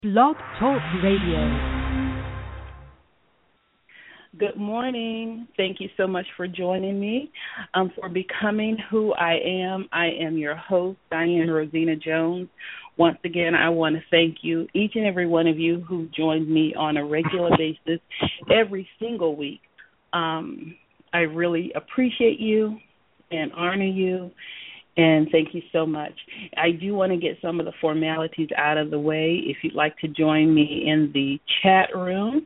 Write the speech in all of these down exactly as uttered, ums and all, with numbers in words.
Blog Talk Radio. Good morning. Thank you so much for joining me. Um, for becoming who I am, I am your host, Diane Rosina Jones. Once again, I want to thank you, each and every one of you who joined me on a regular basis every single week. Um, I really appreciate you and honor you, and thank you so much. I do want to get some of the formalities out of the way. If you'd like to join me in the chat room,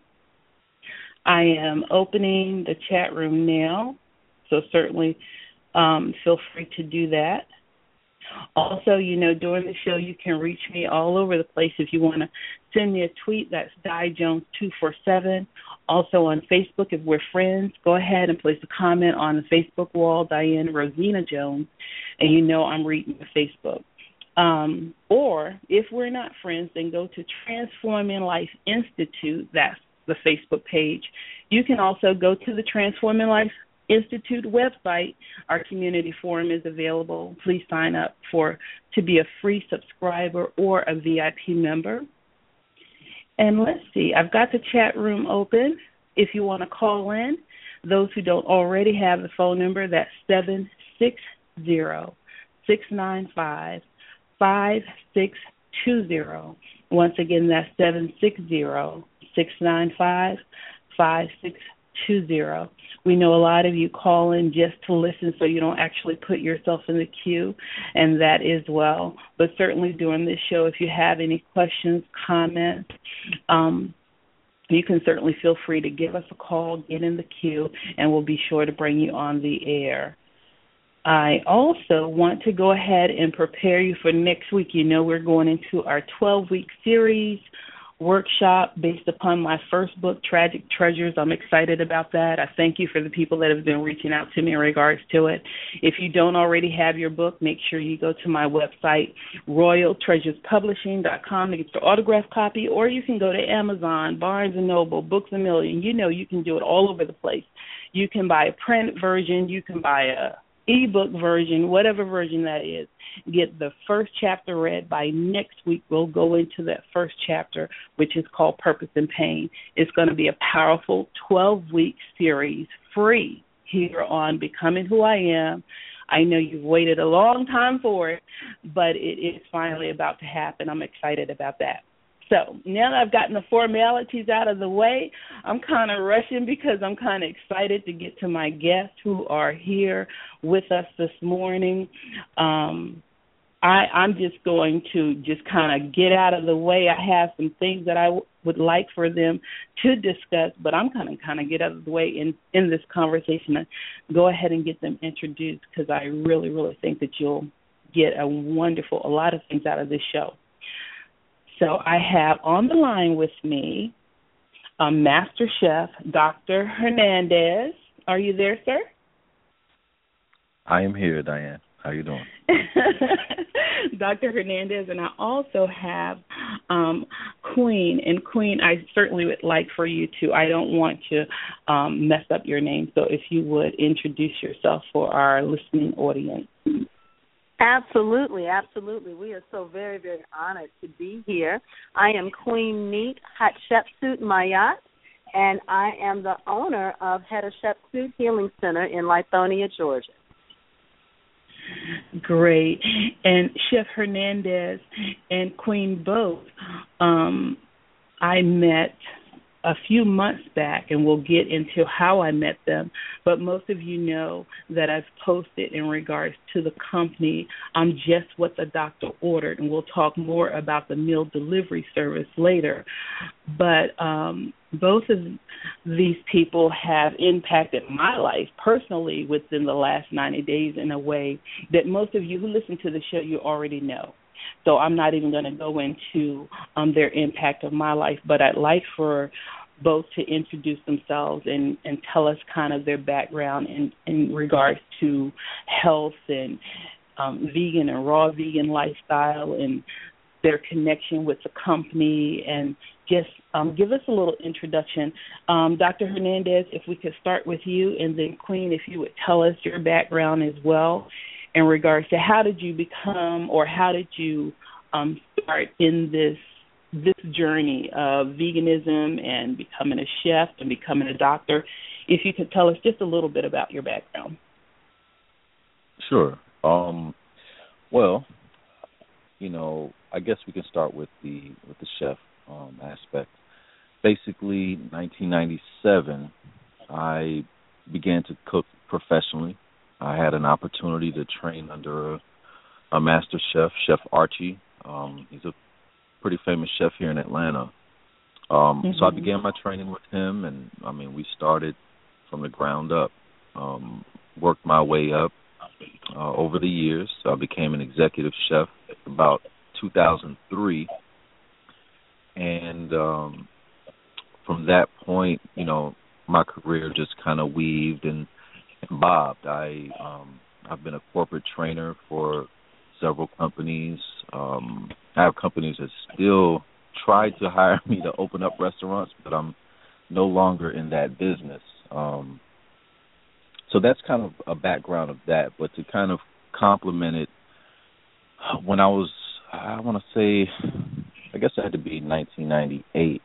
I am opening the chat room now, so certainly um, feel free to do that. Also, you know, during the show, you can reach me all over the place. If you want to send me a tweet, that's Di Jones two four seven. Also on Facebook, if we're friends, go ahead and place a comment on the Facebook wall, Diane Rosina Jones, and you know I'm reading the Facebook. Um, or if we're not friends, then go to Transforming Life Institute. That's the Facebook page. You can also go to the Transforming Life Institute website. Our community forum is available. Please sign up for to be a free subscriber or a V I P member. And let's see, I've got the chat room open. If you want to call in, those who don't already have the phone number, that's seven six zero, six nine five, five six two zero. Once again, that's seven six zero, six nine five, five six two zero. We know a lot of you call in just to listen so you don't actually put yourself in the queue, and that is well. But certainly during this show, if you have any questions, comments, um, you can certainly feel free to give us a call, get in the queue, and we'll be sure to bring you on the air. I also want to go ahead and prepare you for next week. You know we're going into our twelve-week series workshop based upon my first book, Tragic Treasures. I'm excited about that. I thank you for the people that have been reaching out to me in regards to it. If you don't already have your book, make sure you go to my website, royal treasures publishing dot com, to get your autographed copy, or you can go to Amazon, Barnes and Noble, Books A Million. You know you can do it all over the place. You can buy a print version. You can buy a ebook version, whatever version that is. Get the first chapter read. By next week, we'll go into that first chapter, which is called Purpose and Pain. It's going to be a powerful twelve-week series, free, here on Becoming Who I Am. I know you've waited a long time for it, but it is finally about to happen. I'm excited about that. So now that I've gotten the formalities out of the way, I'm kind of rushing because I'm kind of excited to get to my guests who are here with us this morning. Um, I, I'm just going to just kind of get out of the way. I have some things that I w- would like for them to discuss, but I'm going to kind of get out of the way in, in this conversation and go ahead and get them introduced, because I really, really think that you'll get a wonderful, a lot of things out of this show. So I have on the line with me a master chef, Doctor Hernandez. Are you there, sir? I am here, Diane. How you doing? Doctor Hernandez, and I also have um, Queen. And Queen, I certainly would like for you to, I don't want to um, mess up your name, so if you would introduce yourself for our listening audience. Absolutely, absolutely. We are so very, very honored to be here. I am Queen Neat Hatshepsut Mayat, and I am the owner of Hatshepsut Healing Center in Lithonia, Georgia. Great. And Chef Hernandez and Queen both, um, I met a few months back, and we'll get into how I met them, but most of you know that I've posted in regards to the company, um, just what the doctor ordered, and we'll talk more about the meal delivery service later. But um, both of these people have impacted my life personally within the last ninety days in a way that most of you who listen to the show, you already know. So I'm not even going to go into um, their impact of my life, but I'd like for both to introduce themselves and, and tell us kind of their background in, in regards to health and um, vegan and raw vegan lifestyle and their connection with the company, and just um, give us a little introduction. Um, Doctor Hernandez, if we could start with you, and then Queen, if you would tell us your background as well in regards to how did you become or how did you um, start in this this journey of veganism and becoming a chef and becoming a doctor. If you could tell us just a little bit about your background. Sure. Um, well, you know, I guess we can start with the with the chef um, aspect. Basically, nineteen ninety-seven, I began to cook professionally. I had an opportunity to train under a, a master chef, Chef Archie. Um, he's a pretty famous chef here in Atlanta. Um, mm-hmm. So I began my training with him, and, I mean, we started from the ground up, um, worked my way up uh, over the years. So I became an executive chef about two thousand three, and um, from that point, you know, my career just kind of weaved and, and bobbed. I, um, I've been a corporate trainer for several companies. Um, I have companies that still try to hire me to open up restaurants, but I'm no longer in that business. Um, so that's kind of a background of that. But to kind of complement it, when I was, I want to say, I guess it had to be nineteen ninety-eight,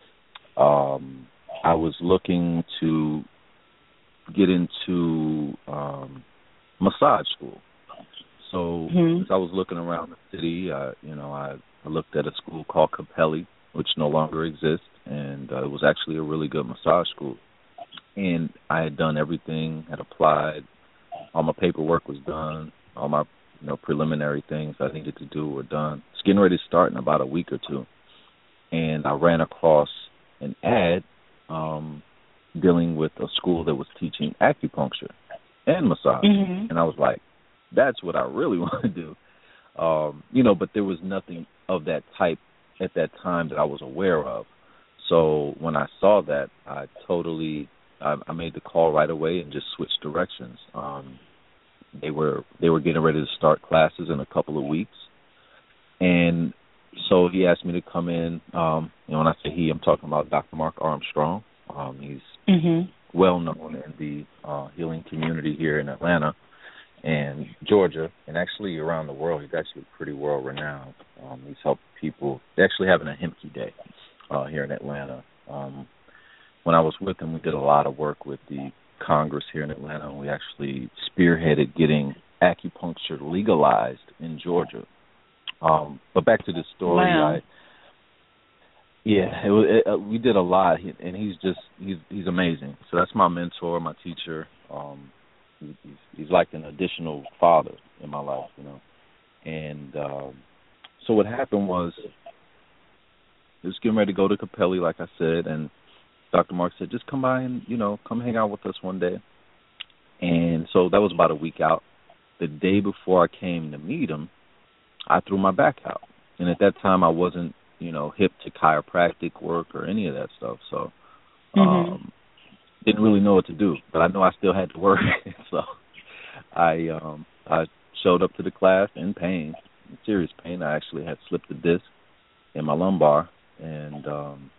um, I was looking to get into um, massage school. So mm-hmm. as I was looking around the city, I, you know, I, I looked at a school called Capelli, which no longer exists, and uh, it was actually a really good massage school. And I had done everything, had applied, all my paperwork was done, all my you know preliminary things I needed to do were done. It's getting ready to start in about a week or two, and I ran across an ad um, dealing with a school that was teaching acupuncture and massage, mm-hmm. and I was like, that's what I really want to do. Um, you know, but there was nothing of that type at that time that I was aware of. So when I saw that, I totally, I, I made the call right away and just switched directions. Um, they were they were getting ready to start classes in a couple of weeks, and so he asked me to come in. Um, and when I say he, I'm talking about Doctor Mark Armstrong. Um, he's mm-hmm. well known in the uh, healing community here in Atlanta and Georgia, and actually around the world. He's actually pretty world renowned. Um, he's helped people. They're actually having a Hemke Day uh, here in Atlanta. Um, when I was with him, we did a lot of work with the Congress here in Atlanta. We actually spearheaded getting acupuncture legalized in Georgia. Um, but back to the story, wow. I, yeah, it was, it, uh, we did a lot, he, and he's just he's he's amazing. So that's my mentor, my teacher. Um, He's, he's like an additional father in my life, you know. And um, so what happened was, I was getting ready to go to Capelli, like I said, and Doctor Mark said, just come by and, you know, come hang out with us one day. And so that was about a week out. The day before I came to meet him, I threw my back out. And at that time, I wasn't, you know, hip to chiropractic work or any of that stuff. So, mm-hmm. um didn't really know what to do, but I know I still had to work. So I um, I showed up to the class in pain, in serious pain. I actually had slipped a disc in my lumbar, and um,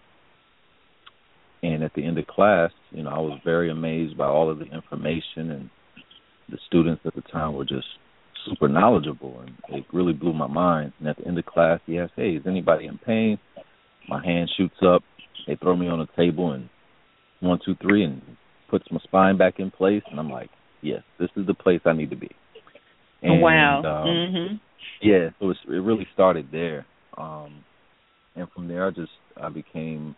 and at the end of class, you know, I was very amazed by all of the information, and the students at the time were just super knowledgeable, and it really blew my mind. And at the end of class, he asked, "Hey, is anybody in pain?" My hand shoots up. They throw me on a table and one, two, three, and puts my spine back in place, and I'm like, yes, this is the place I need to be. And, wow. Um, mm-hmm. Yeah, so it, was, it really started there. Um, and from there, I just, I became,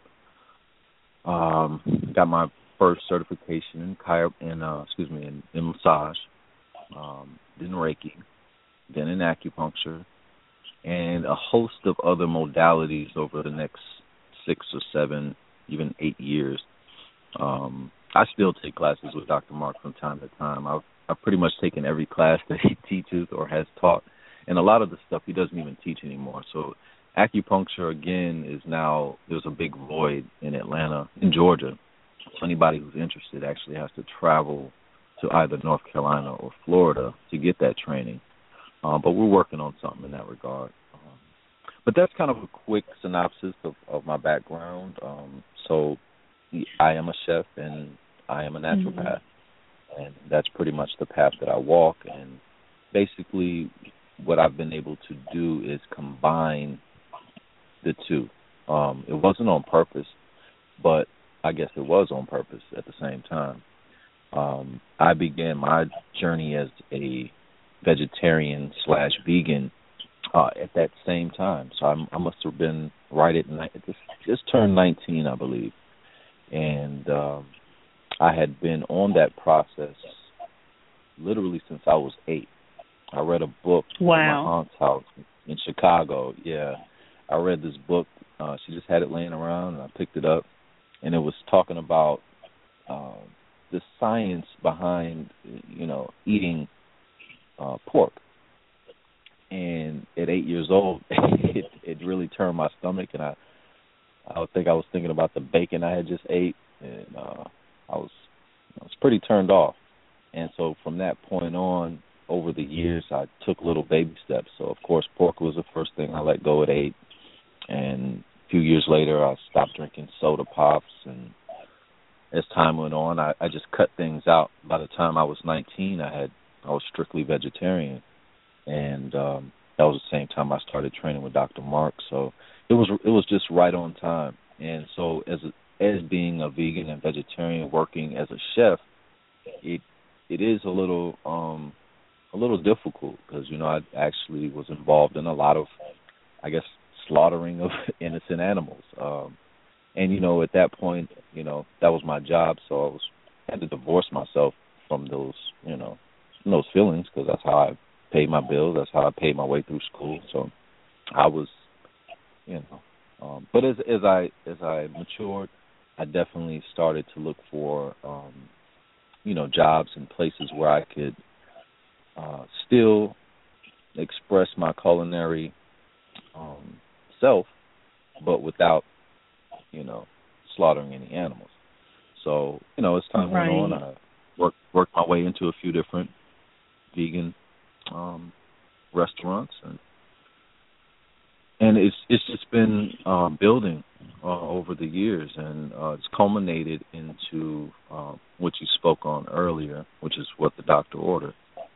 um, got my first certification in, chiro- in uh, excuse me, in, in massage, um, then Reiki, then in acupuncture, and a host of other modalities over the next six or seven, even eight years. Um, I still take classes with Doctor Mark from time to time. I've, I've pretty much taken every class that he teaches or has taught, and a lot of the stuff he doesn't even teach anymore. So acupuncture, again, is now, there's a big void in Atlanta, in Georgia. So anybody who's interested actually has to travel to either North Carolina or Florida to get that training. Um, but we're working on something in that regard. Um, but that's kind of a quick synopsis of, of my background. Um, so I am a chef, and I am a naturopath, mm-hmm. and that's pretty much the path that I walk. And basically what I've been able to do is combine the two. Um, it wasn't on purpose, but I guess it was on purpose at the same time. Um, I began my journey as a vegetarian slash vegan uh, at that same time. So I'm, I must have been right at ni- just, just turned nineteen, I believe, and um, I had been on that process literally since I was eight. I read a book wow. at my aunt's house in Chicago. Yeah, I read this book. Uh, she just had it laying around, and I picked it up, and it was talking about uh, the science behind, you know, eating uh, pork. And at eight years old, it, it really turned my stomach, and I, I would think I was thinking about the bacon I had just ate, and uh, I was, I was pretty turned off. And so from that point on, over the years, I took little baby steps. So, of course, pork was the first thing I let go at eight. And a few years later, I stopped drinking soda pops. And as time went on, I, I just cut things out. By the time I was nineteen, I had I was strictly vegetarian. And um, that was the same time I started training with Doctor Mark. So it was it was just right on time. And so as a, as being a vegan and vegetarian, working as a chef, it it is a little um, a little difficult because, you know, I actually was involved in a lot of, I guess, slaughtering of innocent animals. Um, and, you know, at that point, you know, that was my job, so I was I had to divorce myself from those, you know, from those feelings because that's how I paid my bills. That's how I paid my way through school. So I was, you know, um, but as as I as I matured, I definitely started to look for, um, you know, jobs and places where I could uh, still express my culinary um, self, but without, you know, slaughtering any animals. So, you know, as time right. went on, I worked worked my way into a few different vegan um, restaurants, and and it's it's just been uh, building uh, over the years, and uh, it's culminated into uh, what you spoke on earlier, which is what the doctor ordered.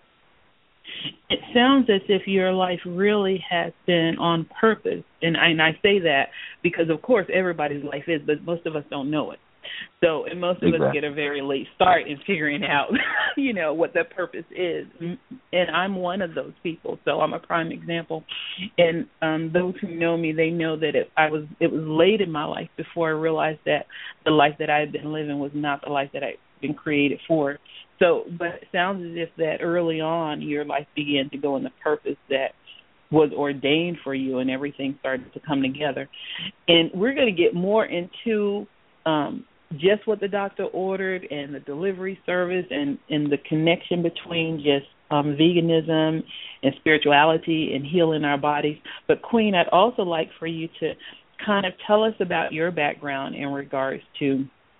It sounds as if your life really has been on purpose, and I, and I say that because, of course, everybody's life is, but most of us don't know it. So, and most of exactly. us get a very late start in figuring out, you know, what that purpose is. And I'm one of those people, so I'm a prime example. And um, those who know me, they know that it, I was it was late in my life before I realized that the life that I had been living was not the life that I'd been created for. So, but it sounds as if that early on your life began to go in the purpose that was ordained for you, and everything started to come together. And we're going to get more into um, just what the doctor ordered and the delivery service and, and the connection between just um, veganism and spirituality and healing our bodies. But, Queen, I'd also like for you to kind of tell us about your background in regards to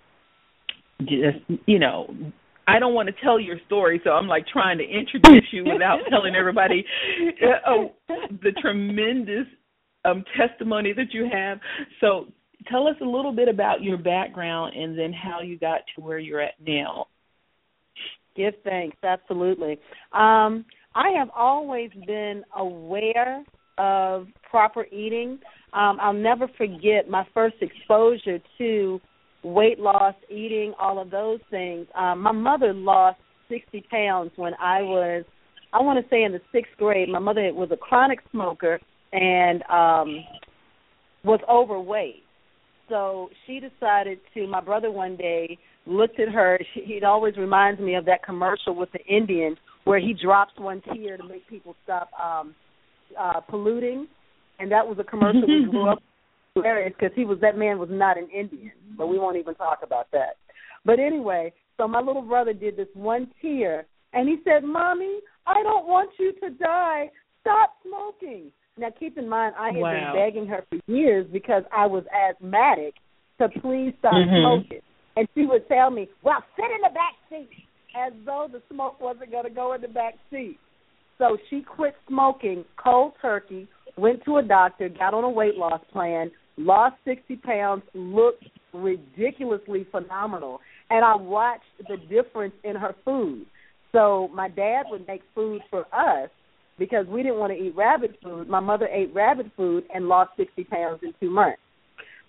just, you know, I don't want to tell your story, so I'm like trying to introduce you without telling everybody uh, the tremendous um, testimony that you have. So tell us a little bit about your background and then how you got to where you're at now. Give thanks, absolutely. Um, I have always been aware of proper eating. Um, I'll never forget my first exposure to weight loss, eating, all of those things. Um, my mother lost sixty pounds when I was, I want to say in the sixth grade. My mother was a chronic smoker and um, was overweight. So she decided to, my brother one day looked at her. She, he always reminds me of that commercial with the Indian where he drops one tear to make people stop um, uh, polluting. And that was a commercial we grew up hilarious because he was that man was not an Indian, but we won't even talk about that. But anyway, so my little brother did this one tear, and he said, "Mommy, I don't want you to die. Stop smoking." Now, keep in mind, I had wow. been begging her for years because I was asthmatic to please stop mm-hmm. smoking, and she would tell me, "Well, sit in the back seat," as though the smoke wasn't going to go in the back seat. So she quit smoking cold turkey, went to a doctor, got on a weight loss plan, lost sixty pounds, looked ridiculously phenomenal. And I watched the difference in her food. So my dad would make food for us because we didn't want to eat rabbit food. My mother ate rabbit food and lost sixty pounds in two months.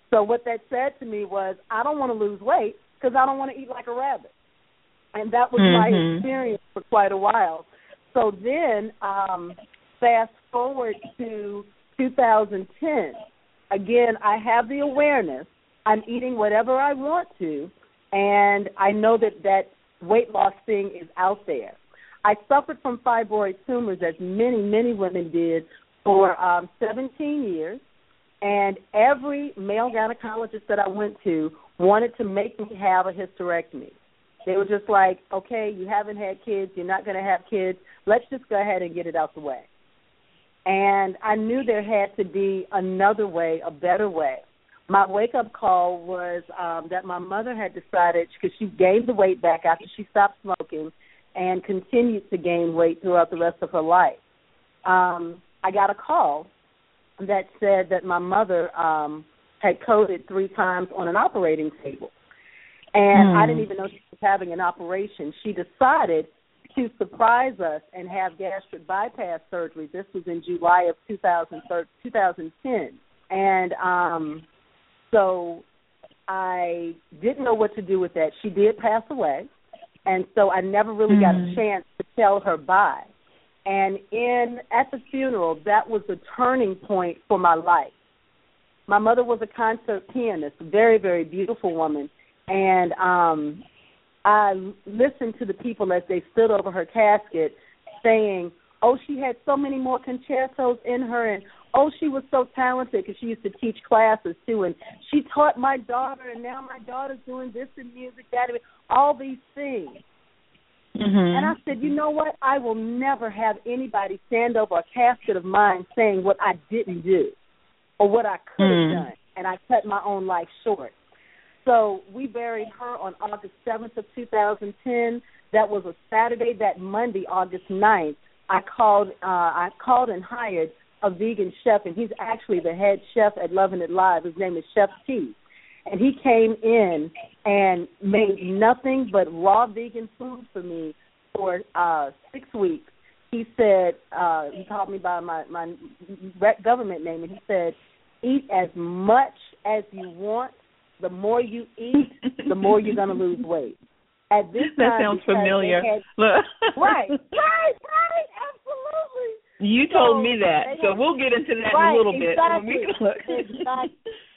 So what that said to me was, I don't want to lose weight because I don't want to eat like a rabbit. And that was mm-hmm. my experience for quite a while. So then, um, fast forward to two thousand ten. Again, I have the awareness. I'm eating whatever I want to, and I know that that weight loss thing is out there. I suffered from fibroid tumors, as many, many women did, for um, seventeen years, and every male gynecologist that I went to wanted to make me have a hysterectomy. They were just like, okay, you haven't had kids, you're not going to have kids, let's just go ahead and get it out the way. And I knew there had to be another way, a better way. My wake-up call was um, that my mother had decided, because she gained the weight back after she stopped smoking and continued to gain weight throughout the rest of her life. Um, I got a call that said that my mother um, had coded three times on an operating table. And mm. I didn't even know she was having an operation. She decided to surprise us and have gastric bypass surgery. This was in July of two thousand ten. And um, so I didn't know what to do with that. She did pass away, and so I never really mm. got a chance to tell her bye. And in at the funeral, that was the turning point for my life. My mother was a concert pianist, a very, very beautiful woman, and um, I listened to the people as they stood over her casket saying, oh, she had so many more concertos in her, and oh, she was so talented, because she used to teach classes too, and she taught my daughter, and now my daughter's doing this in music, that, all these things. Mm-hmm. And I said, you know what? I will never have anybody stand over a casket of mine saying what I didn't do or what I could have mm. done, and I cut my own life short. So we buried her on August seventh of two thousand ten. That was a Saturday. That Monday, August ninth, I called. Uh, I called and hired a vegan chef, and he's actually the head chef at Lovin' It Live. His name is Chef T, and he came in and made nothing but raw vegan food for me for uh, six weeks. He said, uh, he called me by my, my government name, and he said, eat as much as you want. The more you eat, the more you're going to lose weight. At this that time, sounds familiar. Had, right, right, right, absolutely. You so told me that, so had, we'll get into that right, in a little exactly, bit. When we exactly.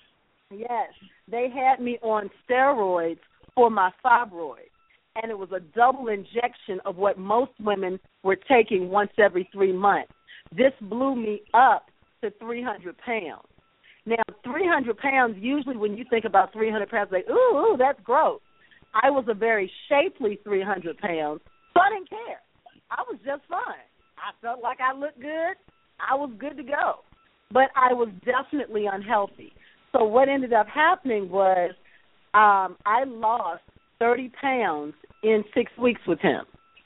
Yes, they had me on steroids for my fibroids, and it was a double injection of what most women were taking once every three months. This blew me up to three hundred pounds. Now, three hundred pounds, usually when you think about three hundred pounds, like, ooh, ooh, that's gross. I was a very shapely three hundred pounds, so I didn't care. I was just fine. I felt like I looked good. I was good to go. But I was definitely unhealthy. So what ended up happening was um, I lost thirty pounds in six weeks with him.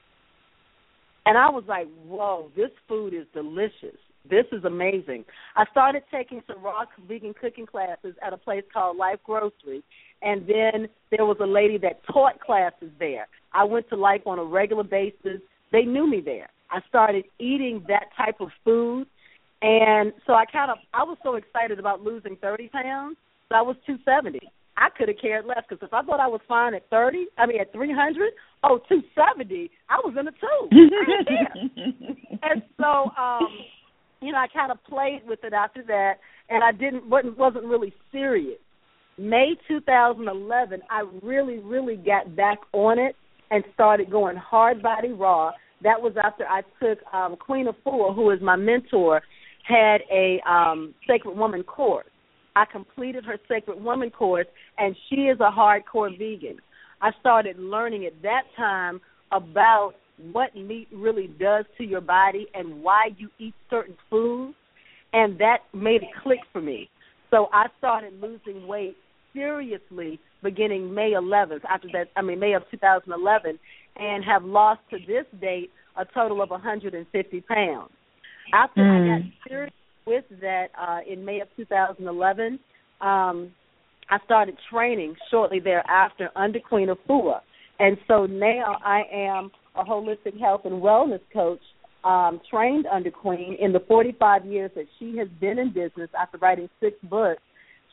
And I was like, whoa, this food is delicious. This is amazing. I started taking some raw vegan cooking classes at a place called Life Grocery, and then there was a lady that taught classes there. I went to Life on a regular basis. They knew me there. I started eating that type of food, and so I kind of, I was so excited about losing thirty pounds, so I was two seventy. I could have cared less, because if I thought I was fine at thirty, I mean at three hundred, oh, two seventy, I was in a two. I didn't care. And so, um, you know, I kind of played with it after that, and I didn't wasn't, wasn't really serious. May two thousand eleven, I really, really got back on it and started going hard body raw. That was after I took um, Queen Afua, who is my mentor, had a um, Sacred Woman course. I completed her Sacred Woman course, and she is a hardcore vegan. I started learning at that time about what meat really does to your body and why you eat certain foods, and that made it click for me. So I started losing weight seriously beginning May eleventh, after that, I mean May of two thousand eleven, and have lost to this date a total of one hundred fifty pounds. After mm. I got serious with that uh, in May of two thousand eleven, um, I started training shortly thereafter under Queen Afua. And so now I am a holistic health and wellness coach, um, trained under Queen. In the forty-five years that she has been in business, after writing six books,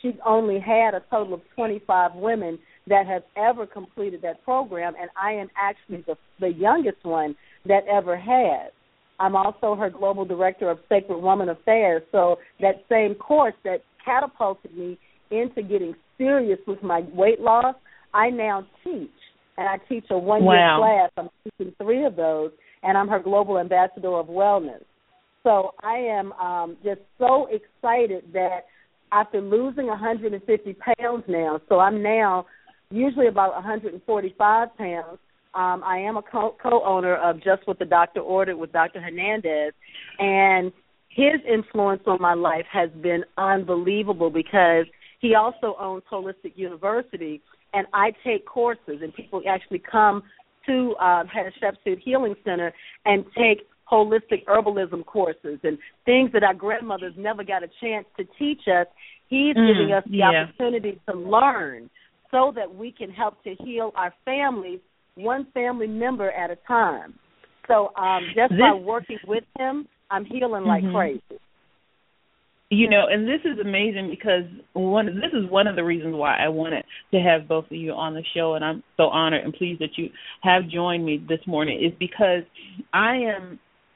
she's only had a total of twenty-five women that have ever completed that program, and I am actually the, the youngest one that ever has. I'm also her global director of Sacred Woman Affairs, so that same course that catapulted me into getting serious with my weight loss, I now teach, and I teach a one-year wow. class. I'm teaching three of those, and I'm her global ambassador of wellness. So I am um, just so excited that after losing one hundred fifty pounds now, so I'm now usually about one hundred forty-five pounds. Um, I am a co- co-owner of Just What the Doctor Ordered with Doctor Hernandez, and his influence on my life has been unbelievable because he also owns Holistic University, and I take courses, and people actually come to uh, Hatshepsut Healing Center and take holistic herbalism courses and things that our grandmothers never got a chance to teach us. He's mm, giving us the yeah. opportunity to learn so that we can help to heal our families, one family member at a time. So um, just this, by working with him, I'm healing like mm-hmm. crazy. You know, and this is amazing because one. This is one of the reasons why I wanted to have both of you on the show, and I'm so honored and pleased that you have joined me this morning, is because I am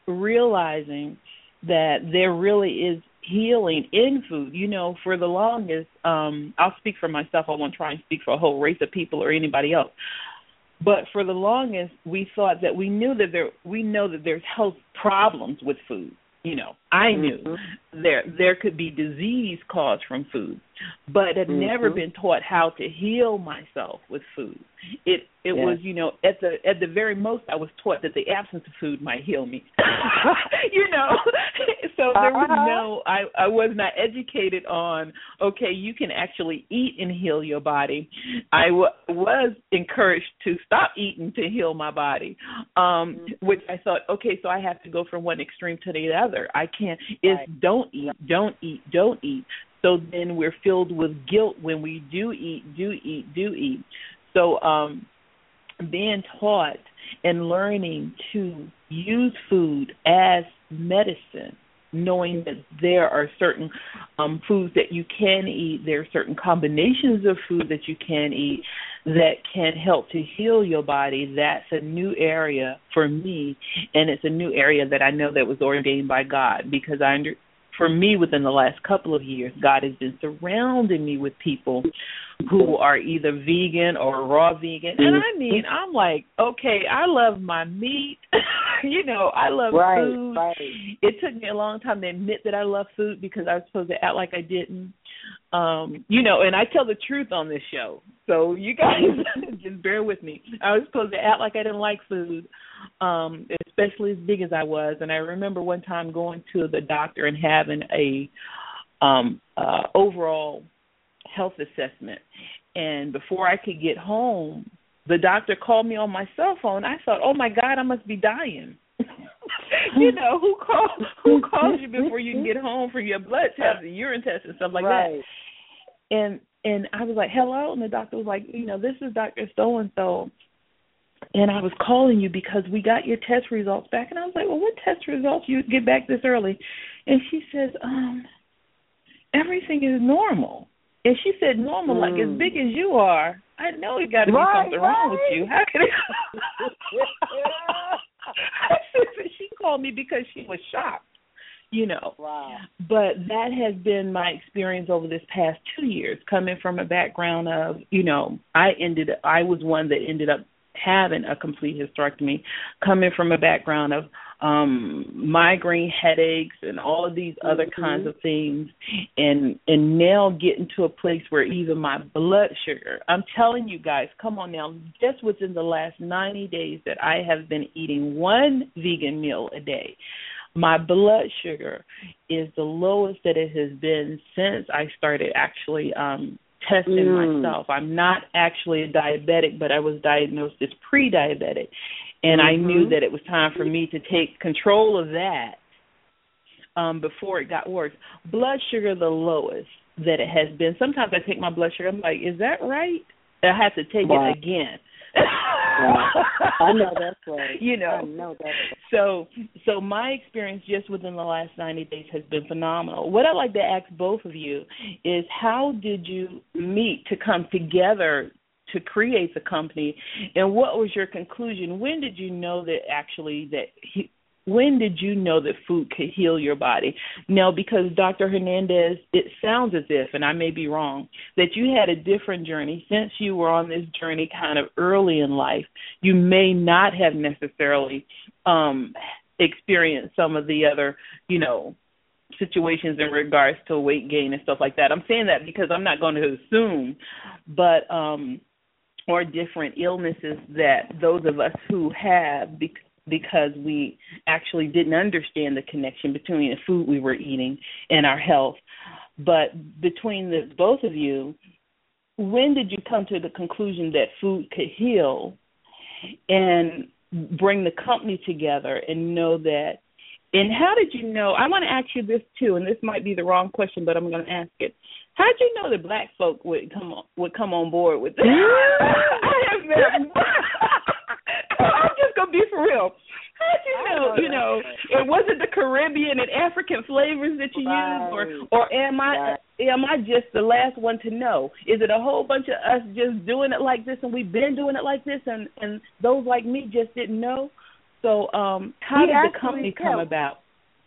realizing that there really is healing in food. You know, for the longest, um, I'll speak for myself. I won't try and speak for a whole race of people or anybody else. But for the longest, we thought that we knew that there, we know that there's health problems with food. You know, I knew mm-hmm. there there could be disease caused from food, but had mm-hmm. never been taught how to heal myself with food. It it yeah. was, you know, at the at the very most, I was taught that the absence of food might heal me. you know, so there was no, I, I was not educated on, okay, you can actually eat and heal your body. I w- was encouraged to stop eating to heal my body, um, mm-hmm. which I thought, okay, so I have to go from one extreme to the other. I can't, it's right. don't eat, don't eat, don't eat. So then we're filled with guilt when we do eat, do eat, do eat. So um, being taught and learning to use food as medicine, knowing that there are certain um, foods that you can eat, there are certain combinations of food that you can eat that can help to heal your body, that's a new area for me, and it's a new area that I know that was ordained by God, because I under, for me, within the last couple of years, God has been surrounding me with people who are either vegan or raw vegan. And I mean, I'm like, okay, I love my meat. you know, I love right, food. Right. It took me a long time to admit that I love food because I was supposed to act like I didn't. Um, you know, and I tell the truth on this show. So you guys just bear with me. I was supposed to act like I didn't like food, um, especially as big as I was. And I remember one time going to the doctor and having a um, uh, overall health assessment. And before I could get home, the doctor called me on my cell phone. I thought, oh, my God, I must be dying. you know, who call, who calls you before you can get home for your blood test and urine test and stuff like right. that? And and I was like, hello? And the doctor was like, you know, this is Doctor So-and-so. And I was calling you because we got your test results back. And I was like, well, what test results you get back this early? And she says, um, everything is normal. And she said, normal, mm. like as big as you are. I know it got to be right, something right. wrong with you. How could it? She called me because she was shocked, you know. Wow. But that has been my experience over this past two years, coming from a background of, you know, I ended, I was one that ended up having a complete hysterectomy, coming from a background of um, migraine headaches and all of these other mm-hmm. kinds of things, and and now getting to a place where even my blood sugar, I'm telling you guys, come on now, just within the last ninety days that I have been eating one vegan meal a day, my blood sugar is the lowest that it has been since I started actually um testing mm. myself. I'm not actually a diabetic, but I was diagnosed as pre-diabetic. And mm-hmm. I knew that it was time for me to take control of that um, before it got worse. Blood sugar, the lowest that it has been. Sometimes I take my blood sugar, I'm like, is that right? I have to take wow. it again. I know that's right. You know, I know that's right. So, so my experience just within the last ninety days has been phenomenal. What I'd like to ask both of you is, how did you meet to come together to create the company, and what was your conclusion? When did you know that actually that he, when did you know that food could heal your body? Now, because Doctor Hernandez, it sounds as if, and I may be wrong, that you had a different journey. Since you were on this journey kind of early in life, you may not have necessarily um, experienced some of the other, you know, situations in regards to weight gain and stuff like that. I'm saying that because I'm not going to assume, but um, or different illnesses that those of us who have, because because we actually didn't understand the connection between the food we were eating and our health. But between the both of you, when did you come to the conclusion that food could heal and bring the company together and know that? And how did you know? I want to ask you this too, and this might be the wrong question, but I'm going to ask it. How did you know that black folk would come on, would come on board with this? I have never. I'm just gonna be for real. How did you know? You know, it wasn't the Caribbean and African flavors that you right. use, or or am I right. am I just the last one to know? Is it a whole bunch of us just doing it like this, and we've been doing it like this, and and those like me just didn't know? So, um, how we did actually, the company come yeah, about?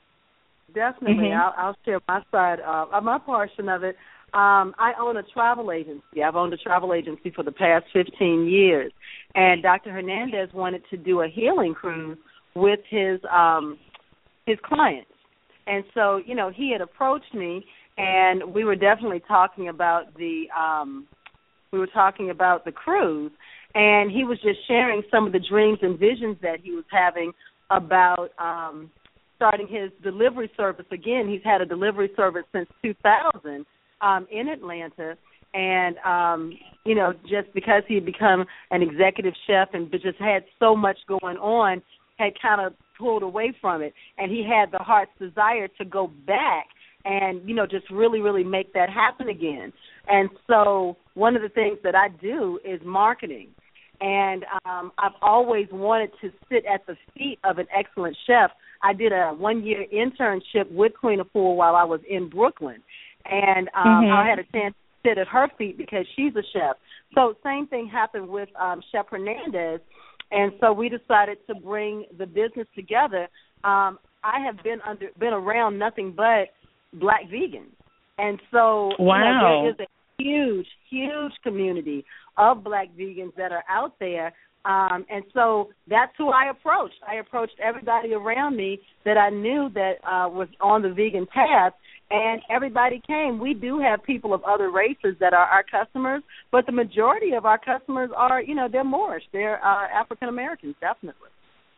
Definitely, Mm-hmm. I'll, I'll share my side, uh, my portion of it. Um, I own a travel agency. I've owned a travel agency for the past fifteen years, and Doctor Hernandez wanted to do a healing cruise with his um, his clients. And so, you know, he had approached me, and we were definitely talking about the um, we were talking about the cruise, and he was just sharing some of the dreams and visions that he was having about um, starting his delivery service again. He's had a delivery service since two thousand. Um, in Atlanta, and, um, you know, just because he had become an executive chef and just had so much going on, had kind of pulled away from it, and he had the heart's desire to go back and, you know, just really, really make that happen again. And so one of the things that I do is marketing, and um, I've always wanted to sit at the feet of an excellent chef. I did a one-year internship with Queen Afua while I was in Brooklyn. And um, mm-hmm. I had a chance to sit at her feet because she's a chef. So same thing happened with um, Chef Hernandez, and so we decided to bring the business together. Um, I have been under been around nothing but black vegans, and so wow. you know, there is a huge, huge community of black vegans that are out there. Um, and so that's who I approached. I approached everybody around me that I knew that uh, was on the vegan path, and everybody came. We do have people of other races that are our customers, but the majority of our customers are, you know, they're Moorish. They're uh, African Americans, definitely.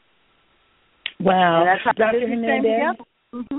Wow. And that's how Doctor Hernandez? Mm-hmm.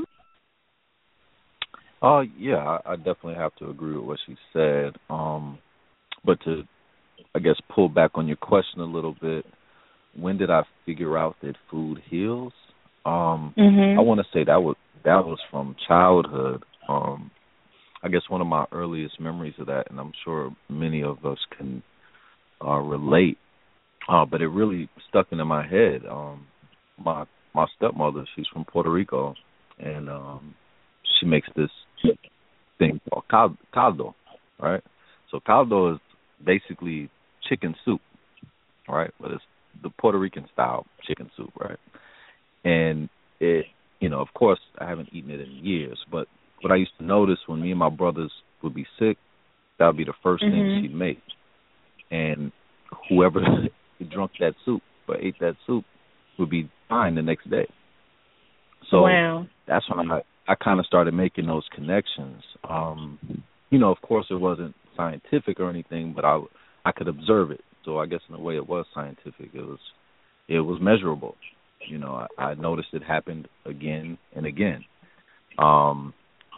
Uh, yeah, I, I definitely have to agree with what she said. Um, but to, I guess, pull back on your question a little bit, when did I figure out that food heals? Um, mm-hmm. I want to say that was that was from childhood. Um, I guess one of my earliest memories of that, and I'm sure many of us can uh, relate, uh, but it really stuck into my head. Um, my my stepmother, she's from Puerto Rico, and um, she makes this thing called caldo, right? So caldo is basically chicken soup, right? But it's the Puerto Rican style chicken soup, right? And it, you know, of course, I haven't eaten it in years, but what I used to notice when me and my brothers would be sick, that would be the first mm-hmm. thing she'd make. And whoever drunk that soup or ate that soup would be fine the next day. So wow. that's when I, I kind of started making those connections. Um, you know, of course, it wasn't scientific or anything, but I, I could observe it. So I guess in a way it was scientific. It was it was measurable. You know, I, I noticed it happened again and again. Um,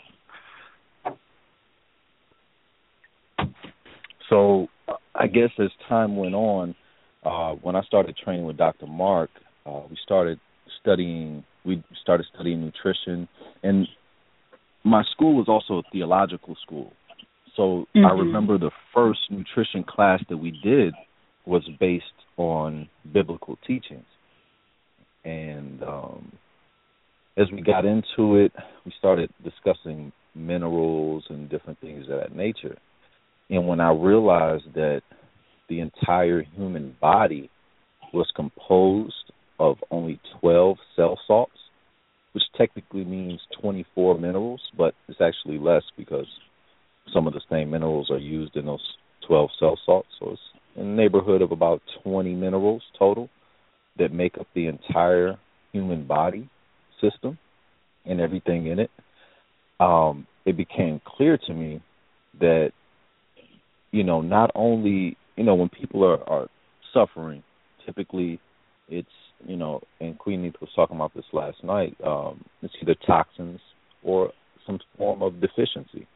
so I guess as time went on, uh, when I started training with Doctor Mark, uh, we started studying. We started studying nutrition, and my school was also a theological school. So mm-hmm. I remember the first nutrition class that we did was based on biblical teachings. And um, as we got into it, we started discussing minerals and different things of that nature. And when I realized that the entire human body was composed of only twelve cell salts, which technically means twenty-four minerals, but it's actually less because some of the same minerals are used in those twelve cell salts. So it's in the neighborhood of about twenty minerals total that make up the entire human body system and everything in it. Um, it became clear to me that, you know, not only, you know, when people are, are suffering, typically it's, you know, and Queen Neith was talking about this last night, um, it's either toxins or some form of deficiency,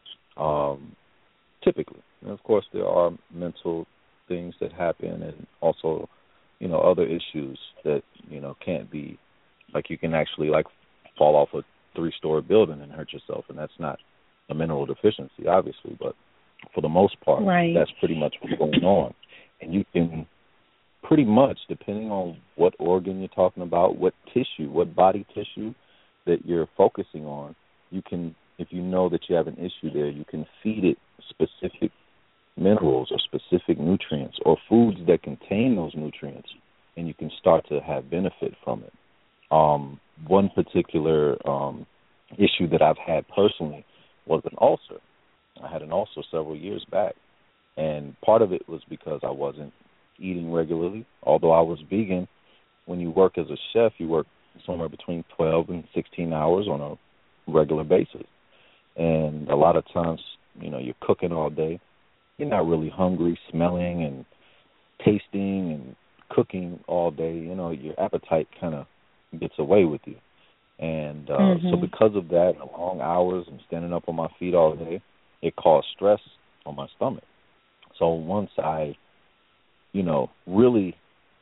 um, typically. And, of course, there are mental things that happen and also, you know, other issues that, you know, can't be, like you can actually, like, fall off a three-story building and hurt yourself, and that's not a mineral deficiency, obviously, but for the most part, right. that's pretty much what's going on. And you can pretty much, depending on what organ you're talking about, what tissue, what body tissue that you're focusing on, you can, if you know that you have an issue there, you can feed it specific minerals or specific nutrients or foods that contain those nutrients, and you can start to have benefit from it. Um, one particular um, issue that I've had personally was an ulcer. I had an ulcer several years back, and part of it was because I wasn't eating regularly. Although I was vegan, when you work as a chef, you work somewhere between twelve and sixteen hours on a regular basis. And a lot of times, you know, you're cooking all day. You're not really hungry, smelling and tasting and cooking all day. You know, your appetite kind of gets away with you. And uh, mm-hmm. so because of that, the long hours and standing up on my feet all day, it caused stress on my stomach. So once I, you know, really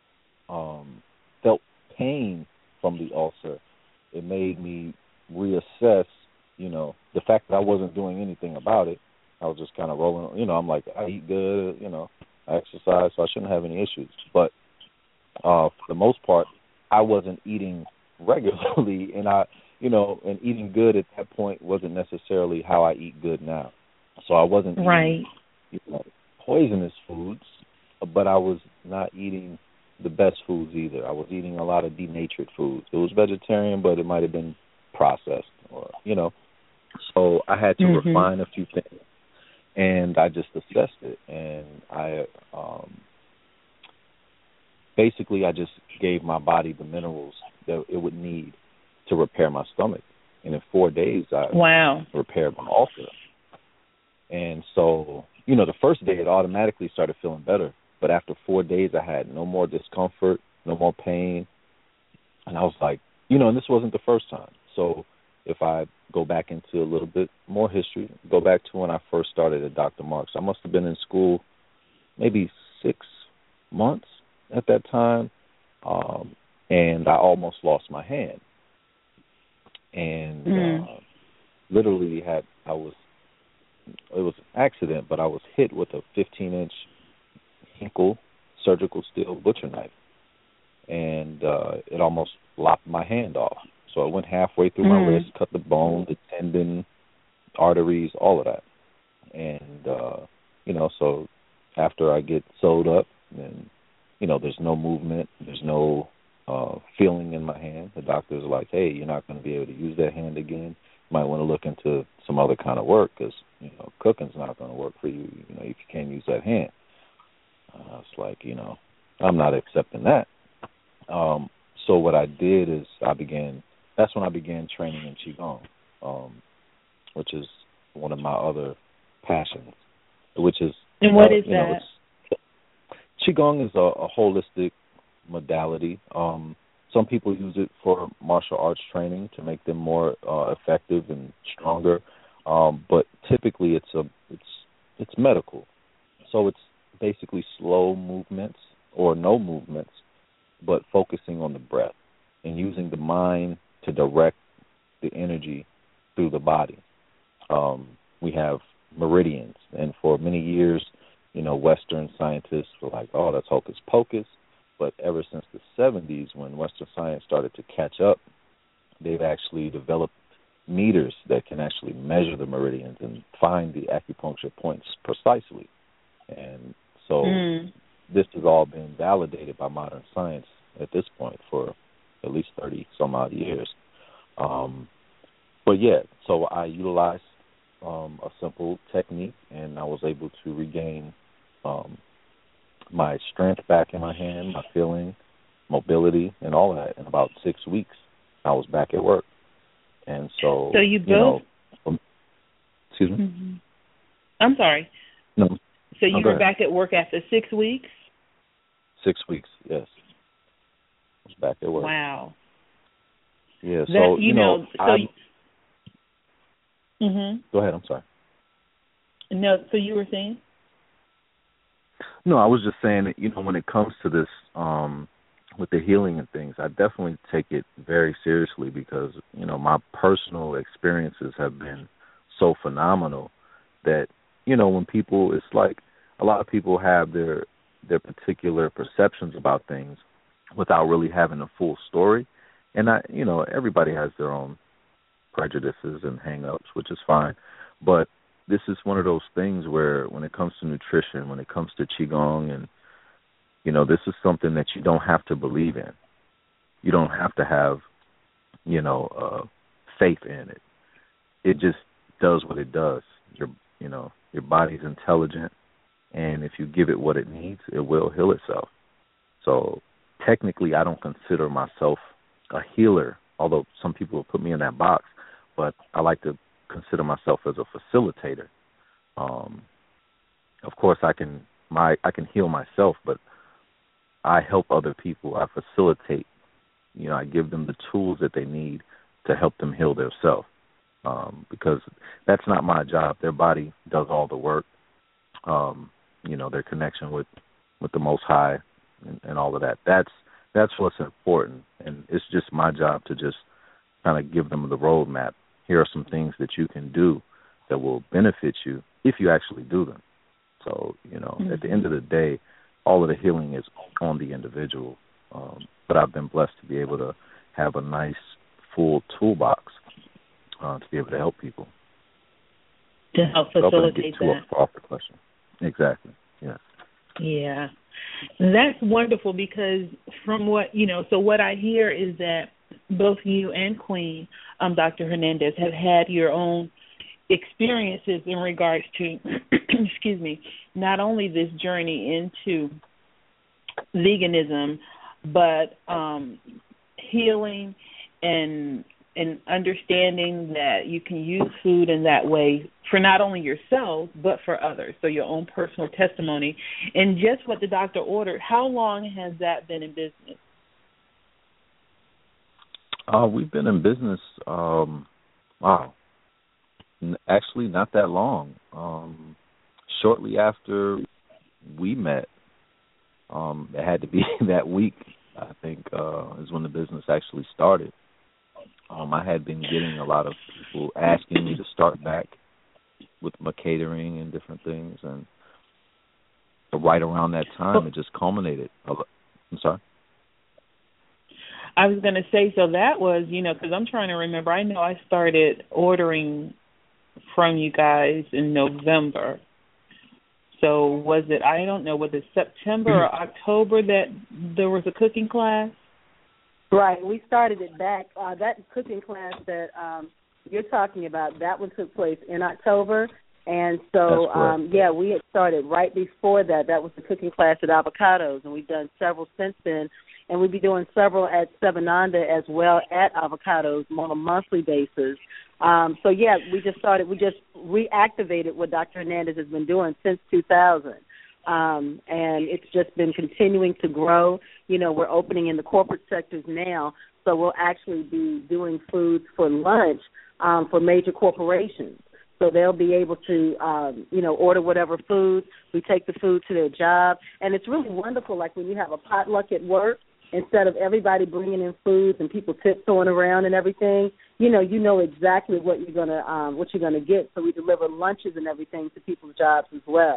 um, felt pain from the ulcer, it made me reassess, you know, the fact that I wasn't doing anything about it. I was just kind of rolling, you know, I'm like, I eat good, you know, I exercise, so I shouldn't have any issues. But uh, for the most part, I wasn't eating regularly, and I, you know, and eating good at that point wasn't necessarily how I eat good now. So I wasn't right. eating, you know, poisonous foods, but I was not eating the best foods either. I was eating a lot of denatured foods. It was vegetarian, but it might have been processed, or you know. So I had to mm-hmm. refine a few things, and I just assessed it, and I um, basically I just gave my body the minerals that it would need to repair my stomach, and in four days I wow. repaired my ulcer. And so, you know, the first day it automatically started feeling better. But after four days, I had no more discomfort, no more pain. And I was like, you know, and this wasn't the first time. So if I go back into a little bit more history, go back to when I first started at Doctor Marks. I must have been in school maybe six months at that time. Um, and I almost lost my hand. And mm. uh, literally had, I was, it was an accident, but I was hit with a fifteen-inch Hinkle surgical steel butcher knife, and uh, it almost lopped my hand off. So it went halfway through mm. my wrist, cut the bone, the tendon, arteries, all of that. And, uh, you know, so after I get sewed up, and, you know, there's no movement, there's no uh, feeling in my hand. The doctor's like, hey, you're not going to be able to use that hand again. You might want to look into some other kind of work because, you know, cooking's not going to work for you, you know, if you can't use that hand. Uh, I was like, you know, I'm not accepting that. Um, so what I did is I began, that's when I began training in Qigong, um, which is one of my other passions, which is... And what uh, is you know, that? Qigong is a, a holistic modality. Um, some people use it for martial arts training to make them more uh, effective and stronger, um, but typically it's a it's it's medical. So it's basically slow movements or no movements, but focusing on the breath and using the mind to direct the energy through the body. Um, we have meridians, and for many years, you know, know, Western scientists were like, oh, that's hocus pocus. But ever since the seventies, when Western science started to catch up, they've actually developed meters that can actually measure the meridians and find the acupuncture points precisely. And so mm. this has all been validated by modern science at this point for at least thirty some odd years. Um, but yeah, so I utilized um, a simple technique, and I was able to regain um, my strength back in my hand, my feeling, mobility, and all of that. In about six weeks, I was back at work. And so, so you both. You know, um, excuse me. Mm-hmm. I'm sorry. No. So you oh, were back at work after six weeks. Six weeks, yes. I was back at work. Wow. Yeah. So that, you, you know. know so. I'm, mm-hmm. Go ahead. I'm sorry. No. So you were saying? No, I was just saying that, you know, when it comes to this, um, with the healing and things, I definitely take it very seriously because, you know, my personal experiences have been so phenomenal that, you know, when people, it's like a lot of people have their their particular perceptions about things without really having a full story. And, I, you know, everybody has their own prejudices and hang-ups, which is fine. But this is one of those things where when it comes to nutrition, when it comes to Qigong, and, you know, this is something that you don't have to believe in. You don't have to have, you know, uh, faith in it. It just does what it does. Your, you know, your body's intelligent, and if you give it what it needs, it will heal itself. So technically, I don't consider myself a healer, although some people will put me in that box, but I like to consider myself as a facilitator. Um, of course, I can my I can heal myself, but I help other people. I facilitate. You know, I give them the tools that they need to help them heal themselves, um, because that's not my job. Their body does all the work. Um, you know, their connection with, with the Most High and, and all of that. That's that's what's important, and it's just my job to just kind of give them the roadmap. Here are some things that you can do that will benefit you if you actually do them. So, you know, mm-hmm. at the end of the day, all of the healing is on the individual. Um, but I've been blessed to be able to have a nice, full toolbox uh, to be able to help people. To help facilitate so that. Off the question. Exactly, yeah. Yeah. That's wonderful because from what, you know, so what I hear is that both you and Queen, um, Doctor Hernandez, have had your own experiences in regards to, excuse me, not only this journey into veganism, but um, healing and and understanding that you can use food in that way for not only yourself, but for others. So your own personal testimony. And just what the doctor ordered, how long has that been in business? Uh, we've been in business, um, wow, actually not that long. Um, shortly after we met, um, it had to be that week, I think, uh, is when the business actually started. Um, I had been getting a lot of people asking me to start back with my catering and different things, and right around that time, it just culminated. I'm sorry? I was going to say, so that was, you know, because I'm trying to remember. I know I started ordering from you guys in November. So was it, I don't know, was it September or October that there was a cooking class? Right. We started it back. Uh, that cooking class that um, you're talking about, that one took place in October. And so, um, yeah, we had started right before that. That was the cooking class at Avocados, and we've done several since then. And we'll be doing several at Sevenanda as well at Avocados on a monthly basis. Um, so, yeah, we just started, we just reactivated what Doctor Hernandez has been doing since two thousand. Um, and it's just been continuing to grow. You know, we're opening in the corporate sectors now, so we'll actually be doing foods for lunch um, for major corporations. So they'll be able to, um, you know, order whatever food. We take the food to their job. And it's really wonderful, like when you have a potluck at work, instead of everybody bringing in foods and people tiptoeing around and everything, you know, you know exactly what you're gonna um, what you're gonna get. So we deliver lunches and everything to people's jobs as well.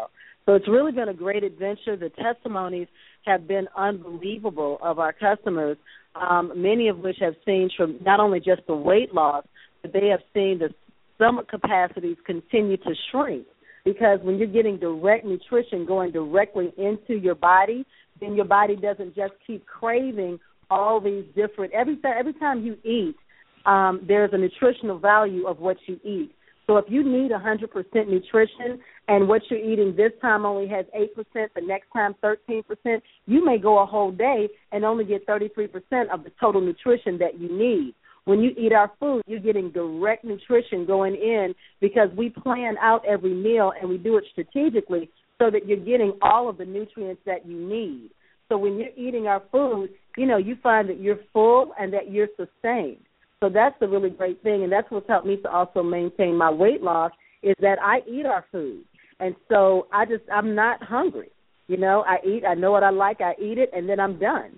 So it's really been a great adventure. The testimonies have been unbelievable of our customers, um, many of which have seen from not only just the weight loss, but they have seen the stomach capacities continue to shrink. Because when you're getting direct nutrition going directly into your body, then your body doesn't just keep craving all these different, every, every time you eat, um, there's a nutritional value of what you eat. So if you need one hundred percent nutrition and what you're eating this time only has eight percent, the next time thirteen percent, you may go a whole day and only get thirty-three percent of the total nutrition that you need. When you eat our food, you're getting direct nutrition going in because we plan out every meal and we do it strategically so that you're getting all of the nutrients that you need. So when you're eating our food, you know, you find that you're full and that you're sustained. So that's the really great thing, and that's what's helped me to also maintain my weight loss is that I eat our food. And so I just, I'm not hungry. You know, I eat, I know what I like, I eat it, and then I'm done.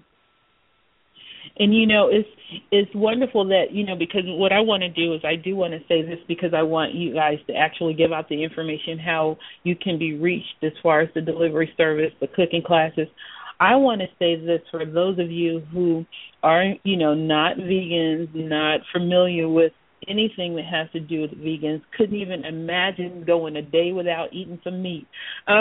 And, you know, it's it's wonderful that, you know, because what I want to do is I do want to say this because I want you guys to actually give out the information how you can be reached as far as the delivery service, the cooking classes. I want to say this for those of you who are, you know, not vegans, not familiar with anything that has to do with vegans, couldn't even imagine going a day without eating some meat. Uh,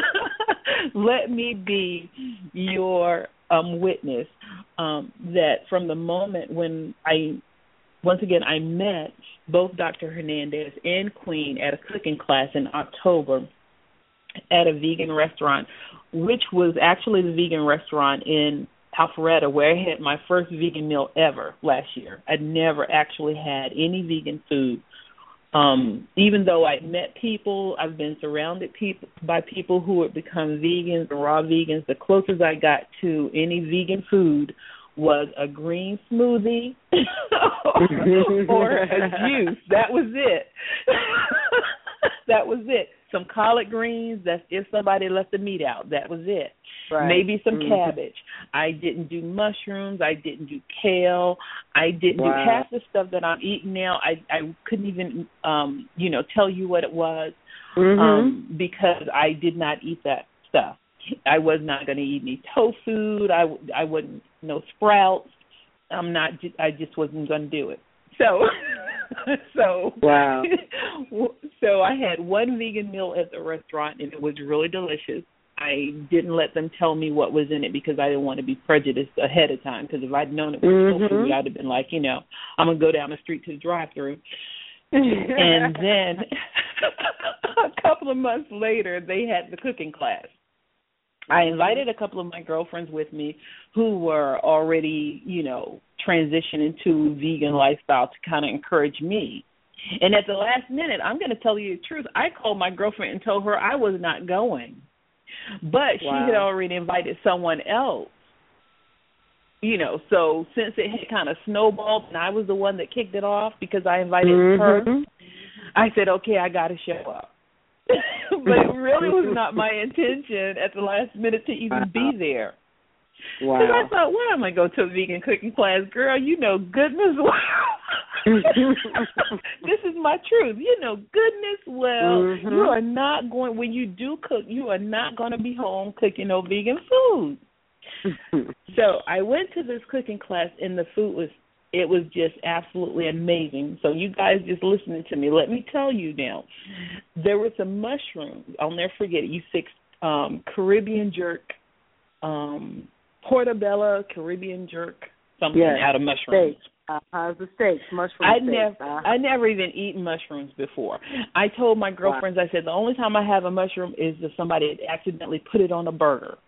let me be your um, witness um, that from the moment when I, once again, I met both Doctor Hernandez and Queen at a cooking class in October at a vegan restaurant, which was actually the vegan restaurant in Alpharetta where I had my first vegan meal ever last year. I'd never actually had any vegan food. Um, even though I met people, I've been surrounded people, by people who had become vegans and raw vegans. The closest I got to any vegan food was a green smoothie or a juice. That was it. That was it. Some collard greens, that's if somebody left the meat out. That was it. Right. Maybe some mm-hmm. cabbage. I didn't do mushrooms. I didn't do kale. I didn't wow. do half the stuff that I'm eating now. I, I couldn't even, um, you know, tell you what it was mm-hmm. um, because I did not eat that stuff. I was not going to eat any tofu. I, I wouldn't, no sprouts. I'm not, I just wasn't going to do it. So... so wow. So I had one vegan meal at the restaurant, and it was really delicious. I didn't let them tell me what was in it because I didn't want to be prejudiced ahead of time. Because if I'd known it was mm-hmm. soul food, I'd have been like, you know, I'm gonna go down the street to the drive-thru. And then a couple of months later, they had the cooking class. I invited a couple of my girlfriends with me who were already, you know, transitioning to vegan lifestyle to kind of encourage me. And at the last minute, I'm going to tell you the truth, I called my girlfriend and told her I was not going. But wow. she had already invited someone else. You know, so since it had kind of snowballed and I was the one that kicked it off because I invited mm-hmm. her, I said, okay, I got to show up. But it really was not my intention at the last minute to even wow. be there. Wow. Because I thought, why am I going to a vegan cooking class? Girl, you know goodness well. This is my truth. You know goodness well. Mm-hmm. You are not going, when you do cook, you are not going to be home cooking no vegan food. So I went to this cooking class and the food was, it was just absolutely amazing. So you guys just listening to me, let me tell you now, there were some mushrooms. I'll never forget it. You fixed um, Caribbean jerk, um, portobello, Caribbean jerk, something yes. out of mushrooms. Steak. Uh, the steaks, mushroom I steaks. never, uh-huh. I never even eaten mushrooms before. I told my girlfriends, wow. I said, the only time I have a mushroom is if somebody had accidentally put it on a burger.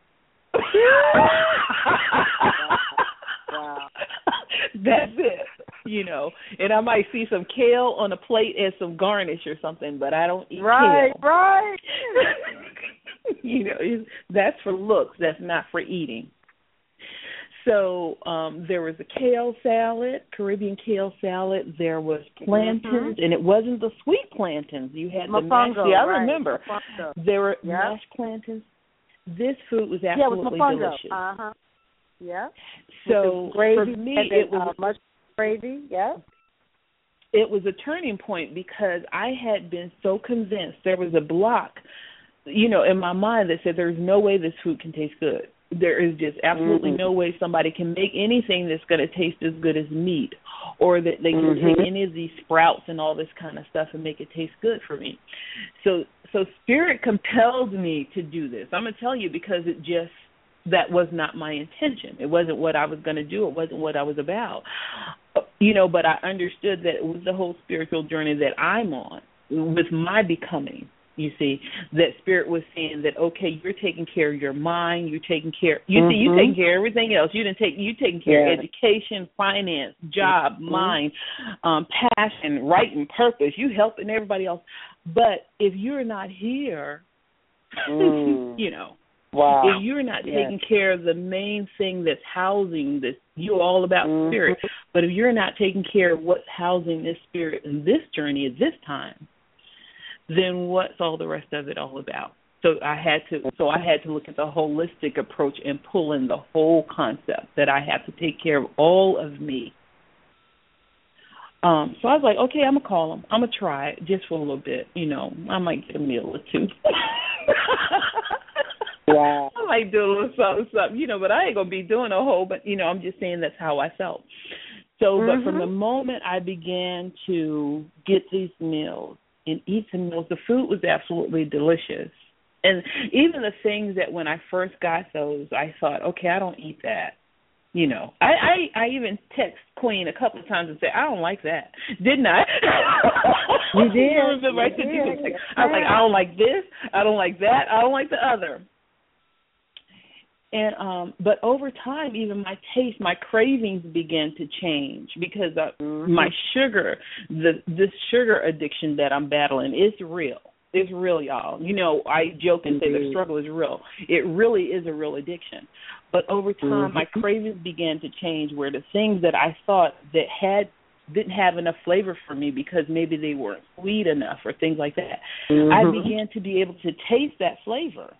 Wow. That's it, you know. And I might see some kale on a plate as some garnish or something, but I don't eat right, kale. Right, right. You know, that's for looks. That's not for eating. So um, there was a kale salad, Caribbean kale salad. There was plantains, mm-hmm. and it wasn't the sweet plantains. You had Mofongo, the mashed. See, I right. remember. Mofongo. There were yep. mashed plantains. This food was yeah, absolutely it was delicious. Uh-huh. Yeah. So gravy, for me, then, it was uh, much gravy. Yeah. It was a turning point because I had been so convinced there was a block you know, in my mind that said there's no way this food can taste good. There is just absolutely mm-hmm. no way somebody can make anything that's going to taste as good as meat, or that they can mm-hmm. take any of these sprouts and all this kind of stuff and make it taste good for me. So so Spirit compelled me to do this. I'm going to tell you, because it just, that was not my intention. It wasn't what I was going to do. It wasn't what I was about. You know, but I understood that it was the whole spiritual journey that I'm on with my becoming. You see, that Spirit was saying that, okay, you're taking care of your mind, you're taking care, you mm-hmm. see, you're taking care of everything else. You didn't take, you taking care yeah. of education, finance, job, mm-hmm. mind, um, passion, writing, purpose. You helping everybody else. But if you're not here, mm. you know, wow. if you're not yes. taking care of the main thing that's housing this, you're all about mm-hmm. Spirit. But if you're not taking care of what's housing this Spirit in this journey at this time, then what's all the rest of it all about? So I had to so I had to look at the holistic approach and pull in the whole concept that I have to take care of all of me. Um, so I was like, okay, I'm going to call him. I'm going to try it just for a little bit. You know, I might get a meal or two. Wow. I might do a little something, something, you know, but I ain't going to be doing a whole, but, you know, I'm just saying that's how I felt. So, mm-hmm. but from the moment I began to get these meals and eat the meals, the food was absolutely delicious. And even the things that when I first got those, I thought, okay, I don't eat that. You know, I, I, I even text Queen a couple of times and say, I don't like that. Didn't I? You did. I remember I said, you can text. I was like, I don't like this. I don't like that. I don't like the other. And um, but over time, even my taste, my cravings began to change because uh, mm-hmm. my sugar, the this sugar addiction that I'm battling is real. It's real, y'all. You know, I joke and say mm-hmm. the struggle is real. It really is a real addiction. But over time, mm-hmm. my cravings began to change, where the things that I thought that had didn't have enough flavor for me because maybe they weren't sweet enough or things like that, mm-hmm. I began to be able to taste that flavor.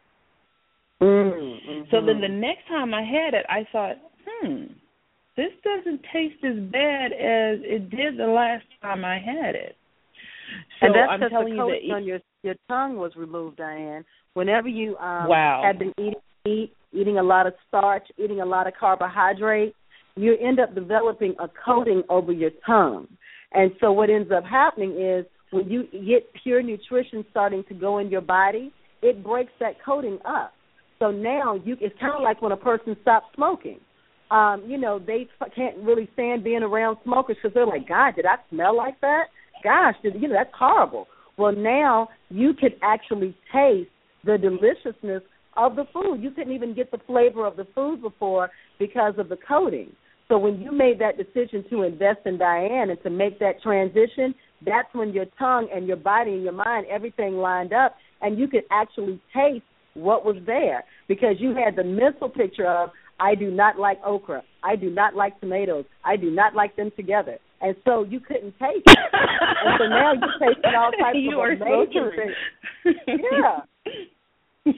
Mm-hmm. So then the next time I had it, I thought, hmm, this doesn't taste as bad as it did the last time I had it. So and that's I'm because telling the you coating that on your your tongue was removed, Diane. Whenever you um, wow. have been eating meat, eating a lot of starch, eating a lot of carbohydrate, you end up developing a coating over your tongue. And so what ends up happening is when you get pure nutrition starting to go in your body, it breaks that coating up. So now you, it's kind of like when a person stops smoking. Um, you know, they can't really stand being around smokers because they're like, God, did I smell like that? Gosh, did, you know, that's horrible. Well, now you can actually taste the deliciousness of the food. You couldn't even get the flavor of the food before because of the coating. So when you made that decision to invest in Diane and to make that transition, that's when your tongue and your body and your mind, everything lined up, and you could actually taste what was there because you had the mental picture of, I do not like okra. I do not like tomatoes. I do not like them together. And so you couldn't taste it. And so now you're tasting all types you of amazing so things. Yeah.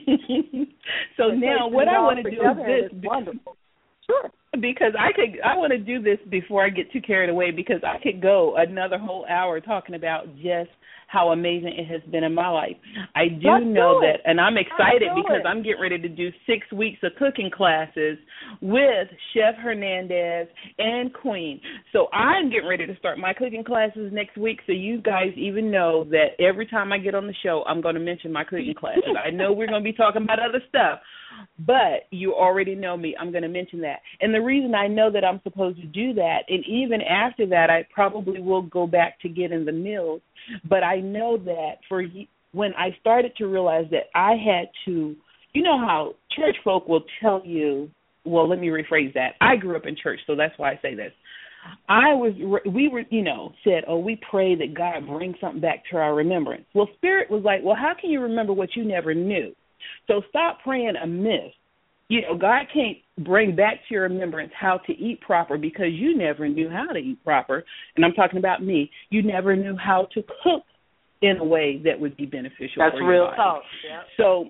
So and now what I want to do is this. Wonderful. Sure. Because I could, I want to do this before I get too carried away because I could go another whole hour talking about just how amazing it has been in my life. I do Let's know do that, and I'm excited because it. I'm getting ready to do six weeks of cooking classes with Chef Hernandez and Queen. So I'm getting ready to start my cooking classes next week so you guys even know that every time I get on the show, I'm going to mention my cooking classes. I know we're going to be talking about other stuff, but you already know me. I'm going to mention that. And the reason I know that I'm supposed to do that, and even after that, I probably will go back to getting the meals, but I know that for when I started to realize that I had to, you know how church folk will tell you, well, let me rephrase that. I grew up in church, so that's why I say this. I was, we were, you know, said, oh, we pray that God brings something back to our remembrance. Well, Spirit was like, well, how can you remember what you never knew? So stop praying amiss. You know, God can't bring back to your remembrance how to eat proper because you never knew how to eat proper. And I'm talking about me. You never knew how to cook in a way that would be beneficial That's for your real body. talk. Yeah. So,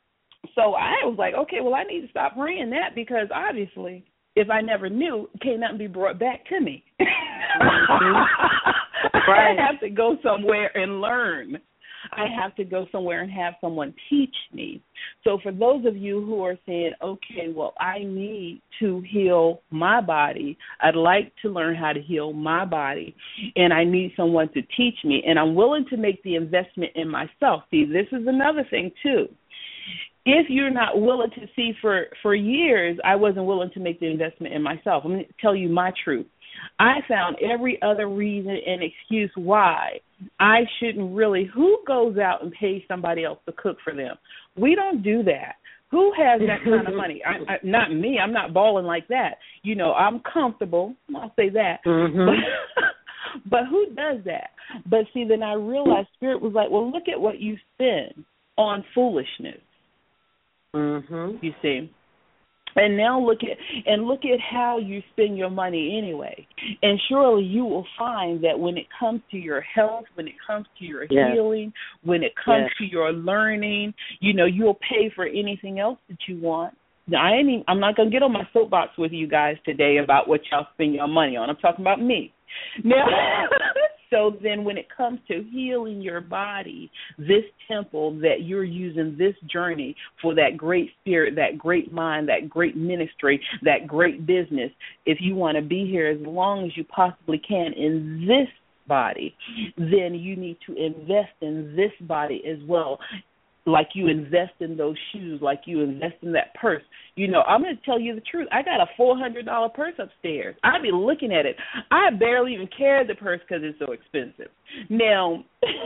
so I was like, okay, well, I need to stop praying that because obviously if I never knew, can't nothing be brought back to me. Mm-hmm. Right. I have to go somewhere and learn. I I have to go somewhere and have someone teach me. So for those of you who are saying, okay, well, I need to heal my body, I'd like to learn how to heal my body, and I need someone to teach me, and I'm willing to make the investment in myself. See, this is another thing, too. If you're not willing to see, for, for years, I wasn't willing to make the investment in myself. I'm going to tell you my truth. I found every other reason and excuse why I shouldn't really. Who goes out and pays somebody else to cook for them? We don't do that. Who has that kind of money? I, I, not me. I'm not balling like that. You know, I'm comfortable. I'll say that. Mm-hmm. But, but who does that? But see, then I realized Spirit was like, well, look at what you spend on foolishness. Mm-hmm. You see. And now look at and look at how you spend your money anyway. And surely you will find that when it comes to your health, when it comes to your yes. healing, when it comes yes. to your learning, you know, you'll pay for anything else that you want. Now, I ain't even, I'm not going to get on my soapbox with you guys today about what y'all spend your money on. I'm talking about me. Now, so then when it comes to healing your body, this temple that you're using, this journey for that great spirit, that great mind, that great ministry, that great business, if you want to be here as long as you possibly can in this body, then you need to invest in this body as well. Like you invest in those shoes, like you invest in that purse. You know, I'm going to tell you the truth. I got a four hundred dollars purse upstairs. I be looking at it. I barely even carry the purse because it's so expensive. Now,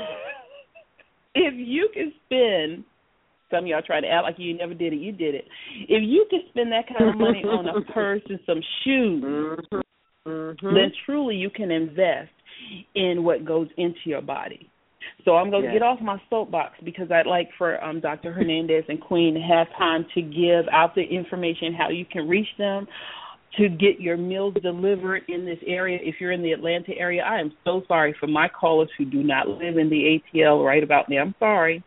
if you can spend, some of y'all try to act like you never did it, you did it. If you can spend that kind of money on a purse and some shoes, mm-hmm. then truly you can invest in what goes into your body. So I'm going to yes. get off my soapbox because I'd like for um, Doctor Hernandez and Queen to have time to give out the information, how you can reach them, to get your meals delivered in this area. If you're in the Atlanta area, I am so sorry for my callers who do not live in the A T L right about now. I'm sorry.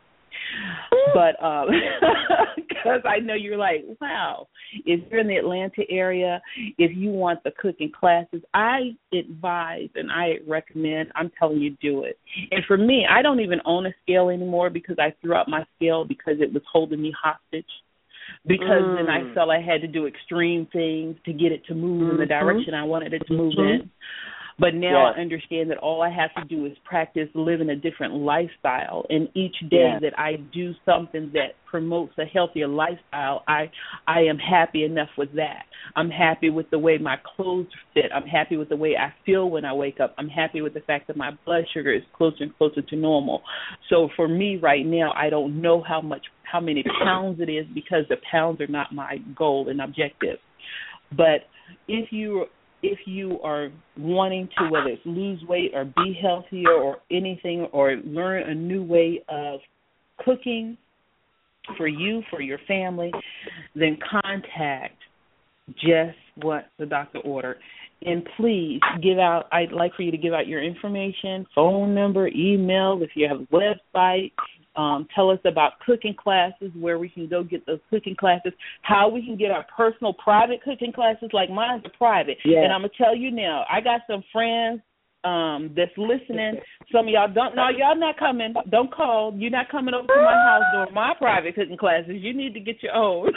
But um, because I know you're like, wow, if you're in the Atlanta area, if you want the cooking classes, I advise and I recommend, I'm telling you, do it. And for me, I don't even own a scale anymore because I threw out my scale because it was holding me hostage. Because mm. then I felt I had to do extreme things to get it to move mm-hmm. in the direction I wanted it to move mm-hmm. in. But now yes. I understand that all I have to do is practice living a different lifestyle. And each day yes. that I do something that promotes a healthier lifestyle, I I am happy enough with that. I'm happy with the way my clothes fit. I'm happy with the way I feel when I wake up. I'm happy with the fact that my blood sugar is closer and closer to normal. So for me right now, I don't know how much, how many pounds it is because the pounds are not my goal and objective. But if you If you are wanting to, whether it's lose weight or be healthier or anything, or learn a new way of cooking for you, for your family, then contact just what the doctor ordered. And please give out, I'd like for you to give out your information, phone number, email, if you have a website. Um, tell us about cooking classes, where we can go get those cooking classes, how we can get our personal private cooking classes, like mine's are private. Yes. And I'm going to tell you now, I got some friends um, that's listening. Some of y'all don't, no, y'all not coming. Don't call. You're not coming over to my house doing my private cooking classes. You need to get your own.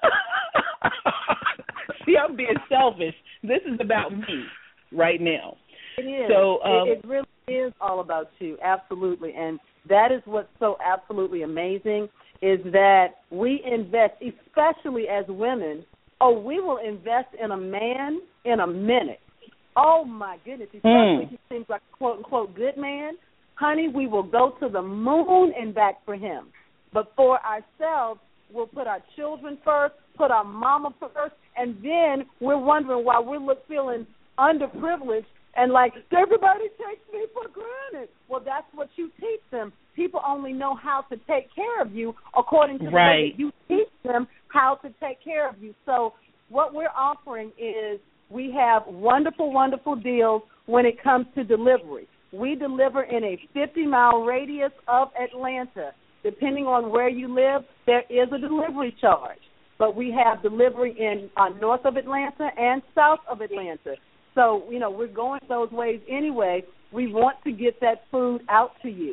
See, I'm being selfish. This is about me right now. It is. So, um, it, it really is all about you, absolutely. And that is what's so absolutely amazing, is that we invest, especially as women, oh, we will invest in a man in a minute. Oh, my goodness, especially mm. if he seems like a quote-unquote good man. Honey, we will go to the moon and back for him. But for ourselves, we'll put our children first, put our mama first, and then we're wondering why we're look, feeling underprivileged and like, everybody takes me for granted. Well, that's what you teach them. People only know how to take care of you according to the right. way that you teach them how to take care of you. So what we're offering is we have wonderful, wonderful deals when it comes to delivery. We deliver in a fifty-mile radius of Atlanta. Depending on where you live, there is a delivery charge. But we have delivery in uh, north of Atlanta and south of Atlanta. So, you know, we're going those ways anyway. We want to get that food out to you.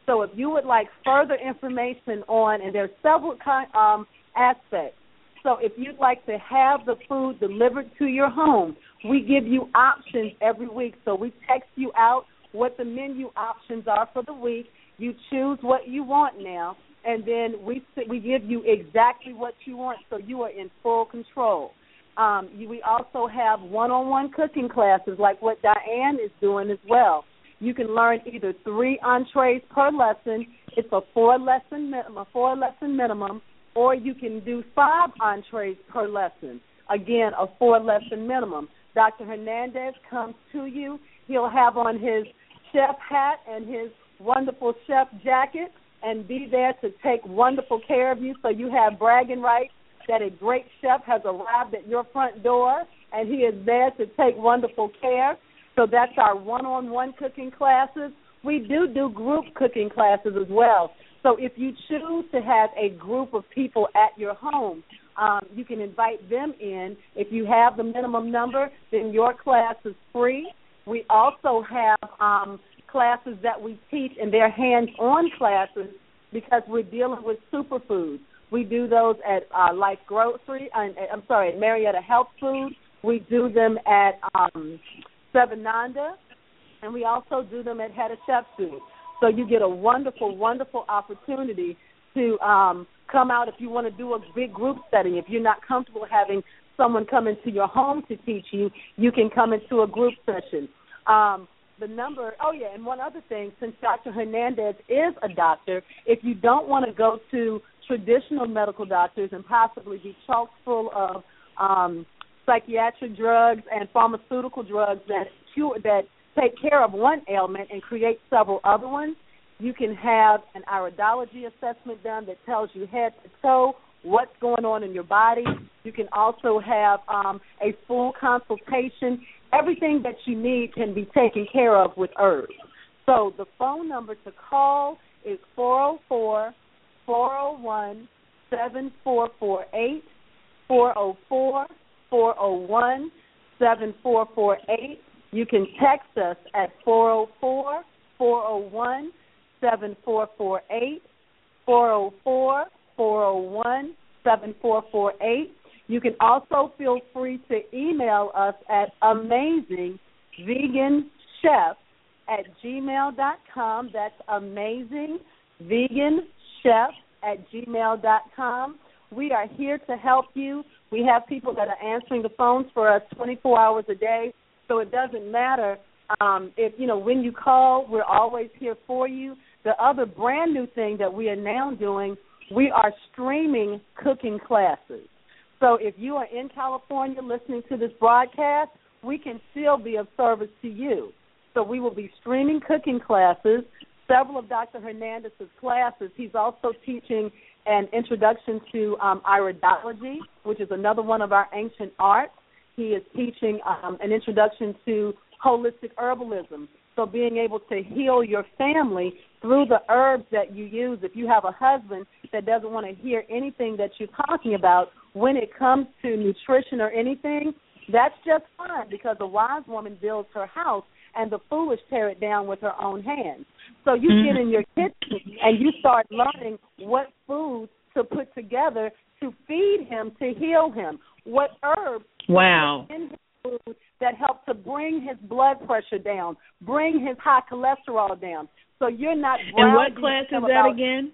So if you would like further information on, and there's several kind, um, aspects. So if you'd like to have the food delivered to your home, we give you options every week. So we text you out what the menu options are for the week. You choose what you want now, and then we we give you exactly what you want, so you are in full control. Um, you, we also have one-on-one cooking classes like what Diane is doing as well. You can learn either three entrees per lesson. It's a four-lesson a four-lesson minimum, or you can do five entrees per lesson. Again, a four-lesson minimum. Doctor Hernandez comes to you. He'll have on his chef hat and his wonderful chef jacket and be there to take wonderful care of you, so you have bragging rights that a great chef has arrived at your front door, and he is there to take wonderful care. So that's our one-on-one cooking classes. We do do group cooking classes as well. So if you choose to have a group of people at your home, um, you can invite them in. If you have the minimum number, then your class is free. We also have um, classes that we teach, and they're hands-on classes because we're dealing with superfoods. We do those at uh, Life Grocery, uh, I'm sorry, at Marietta Health Food. We do them at um, Seven Nanda, and we also do them at Hedda Chef Food. So you get a wonderful, wonderful opportunity to um, come out if you want to do a big group setting. If you're not comfortable having someone come into your home to teach you, you can come into a group session. Um, the number, oh, yeah, and one other thing, since Doctor Hernandez is a doctor, if you don't want to go to traditional medical doctors and possibly be chock full of um, psychiatric drugs and pharmaceutical drugs that cure, that take care of one ailment and create several other ones, you can have an iridology assessment done that tells you head to toe what's going on in your body. You can also have um, a full consultation. Everything that you need can be taken care of with herbs. So the phone number to call is four oh four, four oh one, seven four four eight, four oh four, four oh one, seven four four eight. You can text us at four oh four, four oh one, seven four four eight, four oh four, four oh one, seven four four eight. You can also feel free to email us at amazing vegan chef at gmail dot com. That's amazing vegan chef at gmail dot com. We are here to help you. We have people that are answering the phones for us twenty-four hours a day, so it doesn't matter um, if, you know, when you call, we're always here for you. The other brand new thing that we are now doing, we are streaming cooking classes. So if you are in California listening to this broadcast, we can still be of service to you. So we will be streaming cooking classes, several of Doctor Hernandez's classes. He's also teaching an introduction to um, iridology, which is another one of our ancient arts. He is teaching um, an introduction to holistic herbalism, so being able to heal your family through the herbs that you use. If you have a husband that doesn't want to hear anything that you're talking about when it comes to nutrition or anything, that's just fine, because a wise woman builds her house and the foolish tear it down with her own hands. So you mm-hmm. get in your kitchen and you start learning what foods to put together to feed him, to heal him, what herbs wow. in his food that help to bring his blood pressure down, bring his high cholesterol down. So you're not. And what class is that about, again?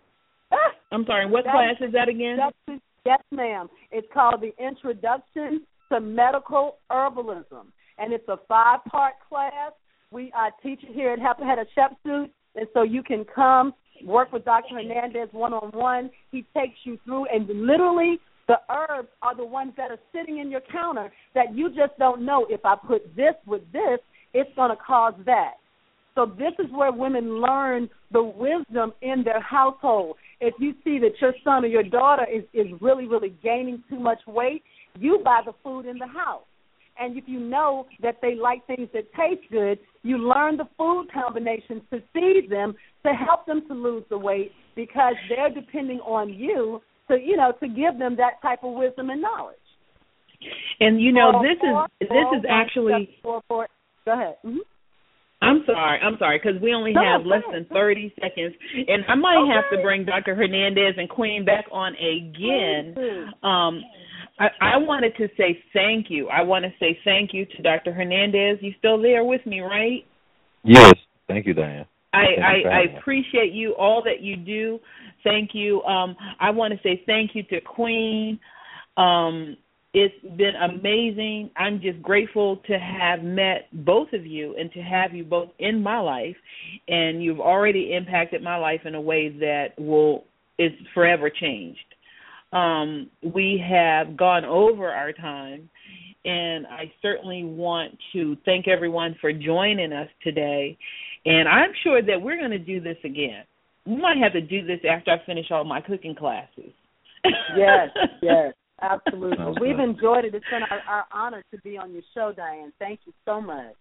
I'm sorry, what class is that again? Yes, ma'am. It's called the Introduction to Medical Herbalism, and it's a five-part class. We uh, teach it here at Hedda Chef Food, and so you can come work with Doctor Hernandez one-on-one. He takes you through, and literally the herbs are the ones that are sitting in your counter that you just don't know, if I put this with this, it's going to cause that. So this is where women learn the wisdom in their household. If you see that your son or your daughter is, is really, really gaining too much weight, you buy the food in the house. And if you know that they like things that taste good, you learn the food combinations to feed them to help them to lose the weight, because they're depending on you to, you know, to give them that type of wisdom and knowledge. And, you know, this is this is actually... Go ahead. Mm-hmm. I'm sorry, I'm sorry, because we only No, have go less ahead. than thirty seconds, and I might Okay. have to bring Doctor Hernandez and Queen back on again. Um, I, I wanted to say thank you. I want to say thank you to Doctor Hernandez. You still there with me, right? Yes. Thank you, Diane. I, Thank you for I, I having me. appreciate you, all that you do. Thank you. Um, I want to say thank you to Queen. Um, it's been amazing. I'm just grateful to have met both of you and to have you both in my life. And you've already impacted my life in a way that will is forever changed. Um, we have gone over our time, and I certainly want to thank everyone for joining us today. And I'm sure that we're going to do this again. We might have to do this after I finish all my cooking classes. Yes, yes, absolutely. Sounds We've good. enjoyed it. It's been our, our honor to be on your show, Diane. Thank you so much.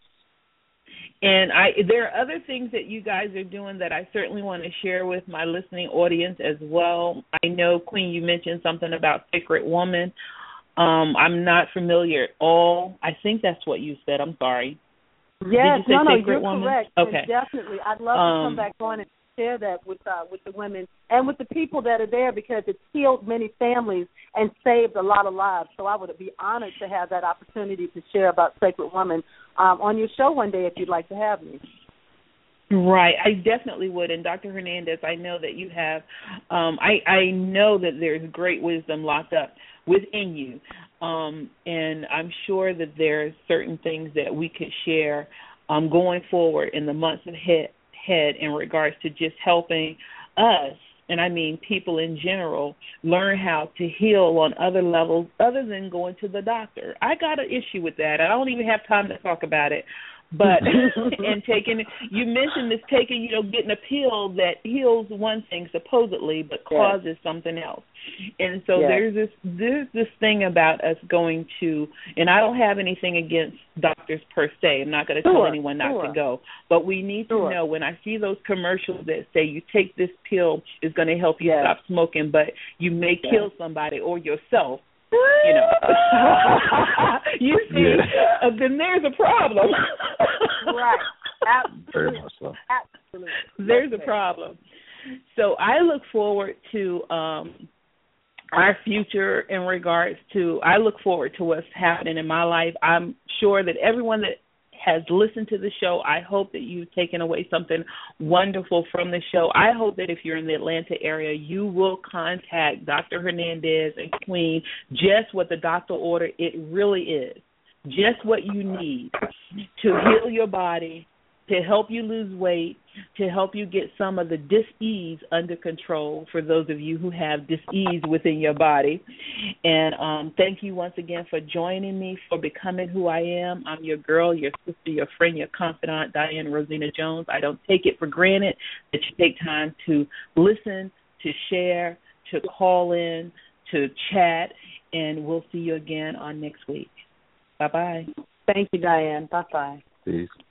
And I, there are other things that you guys are doing that I certainly want to share with my listening audience as well. I know, Queen, you mentioned something about Sacred Woman. Um, I'm not familiar at all. I think that's what you said. I'm sorry. Yes, Did you say no, no, Sacred you're Woman? correct. Okay. And definitely, I'd love Um, to come back on and share that with uh, with the women and with the people that are there, because it's healed many families and saved a lot of lives. So I would be honored to have that opportunity to share about Sacred Woman um, on your show one day if you'd like to have me. Right, I definitely would. And Doctor Hernandez, I know that you have, um, I, I know that there's great wisdom locked up within you. Um, and I'm sure that there are certain things that we could share um, going forward in the months ahead, ahead in regards to just helping us, and I mean people in general, learn how to heal on other levels other than going to the doctor. I got an issue with that. I don't even have time to talk about it. But and taking, you mentioned this taking, you know, getting a pill that heals one thing supposedly, but causes yes. something else. And so yes. there's this there's this thing about us going to, and I don't have anything against doctors per se. I'm not going to sure, tell anyone not sure. to go, but we need sure. to know, when I see those commercials that say you take this pill, it's going to help you yes. stop smoking, but you may yes. kill somebody or yourself. You know, you see, yeah. uh, then there's a problem. Right. Absolutely. Very much so. Absolutely. There's okay. a problem. So I look forward to um, our future in regards to, I look forward to what's happening in my life. I'm sure that everyone that has listened to the show, I hope that you've taken away something wonderful from the show. I hope that if you're in the Atlanta area, you will contact Doctor Hernandez and Queen. Just what the doctor ordered, it really is. Just what you need to heal your body, to help you lose weight, to help you get some of the dis-ease under control for those of you who have dis-ease within your body. And um, thank you once again for joining me, for becoming who I am. I'm your girl, your sister, your friend, your confidant, Diane Rosina Jones. I don't take it for granted that you take time to listen, to share, to call in, to chat, and we'll see you again on next week. Bye-bye. Thank you, Diane. Bye-bye. Peace.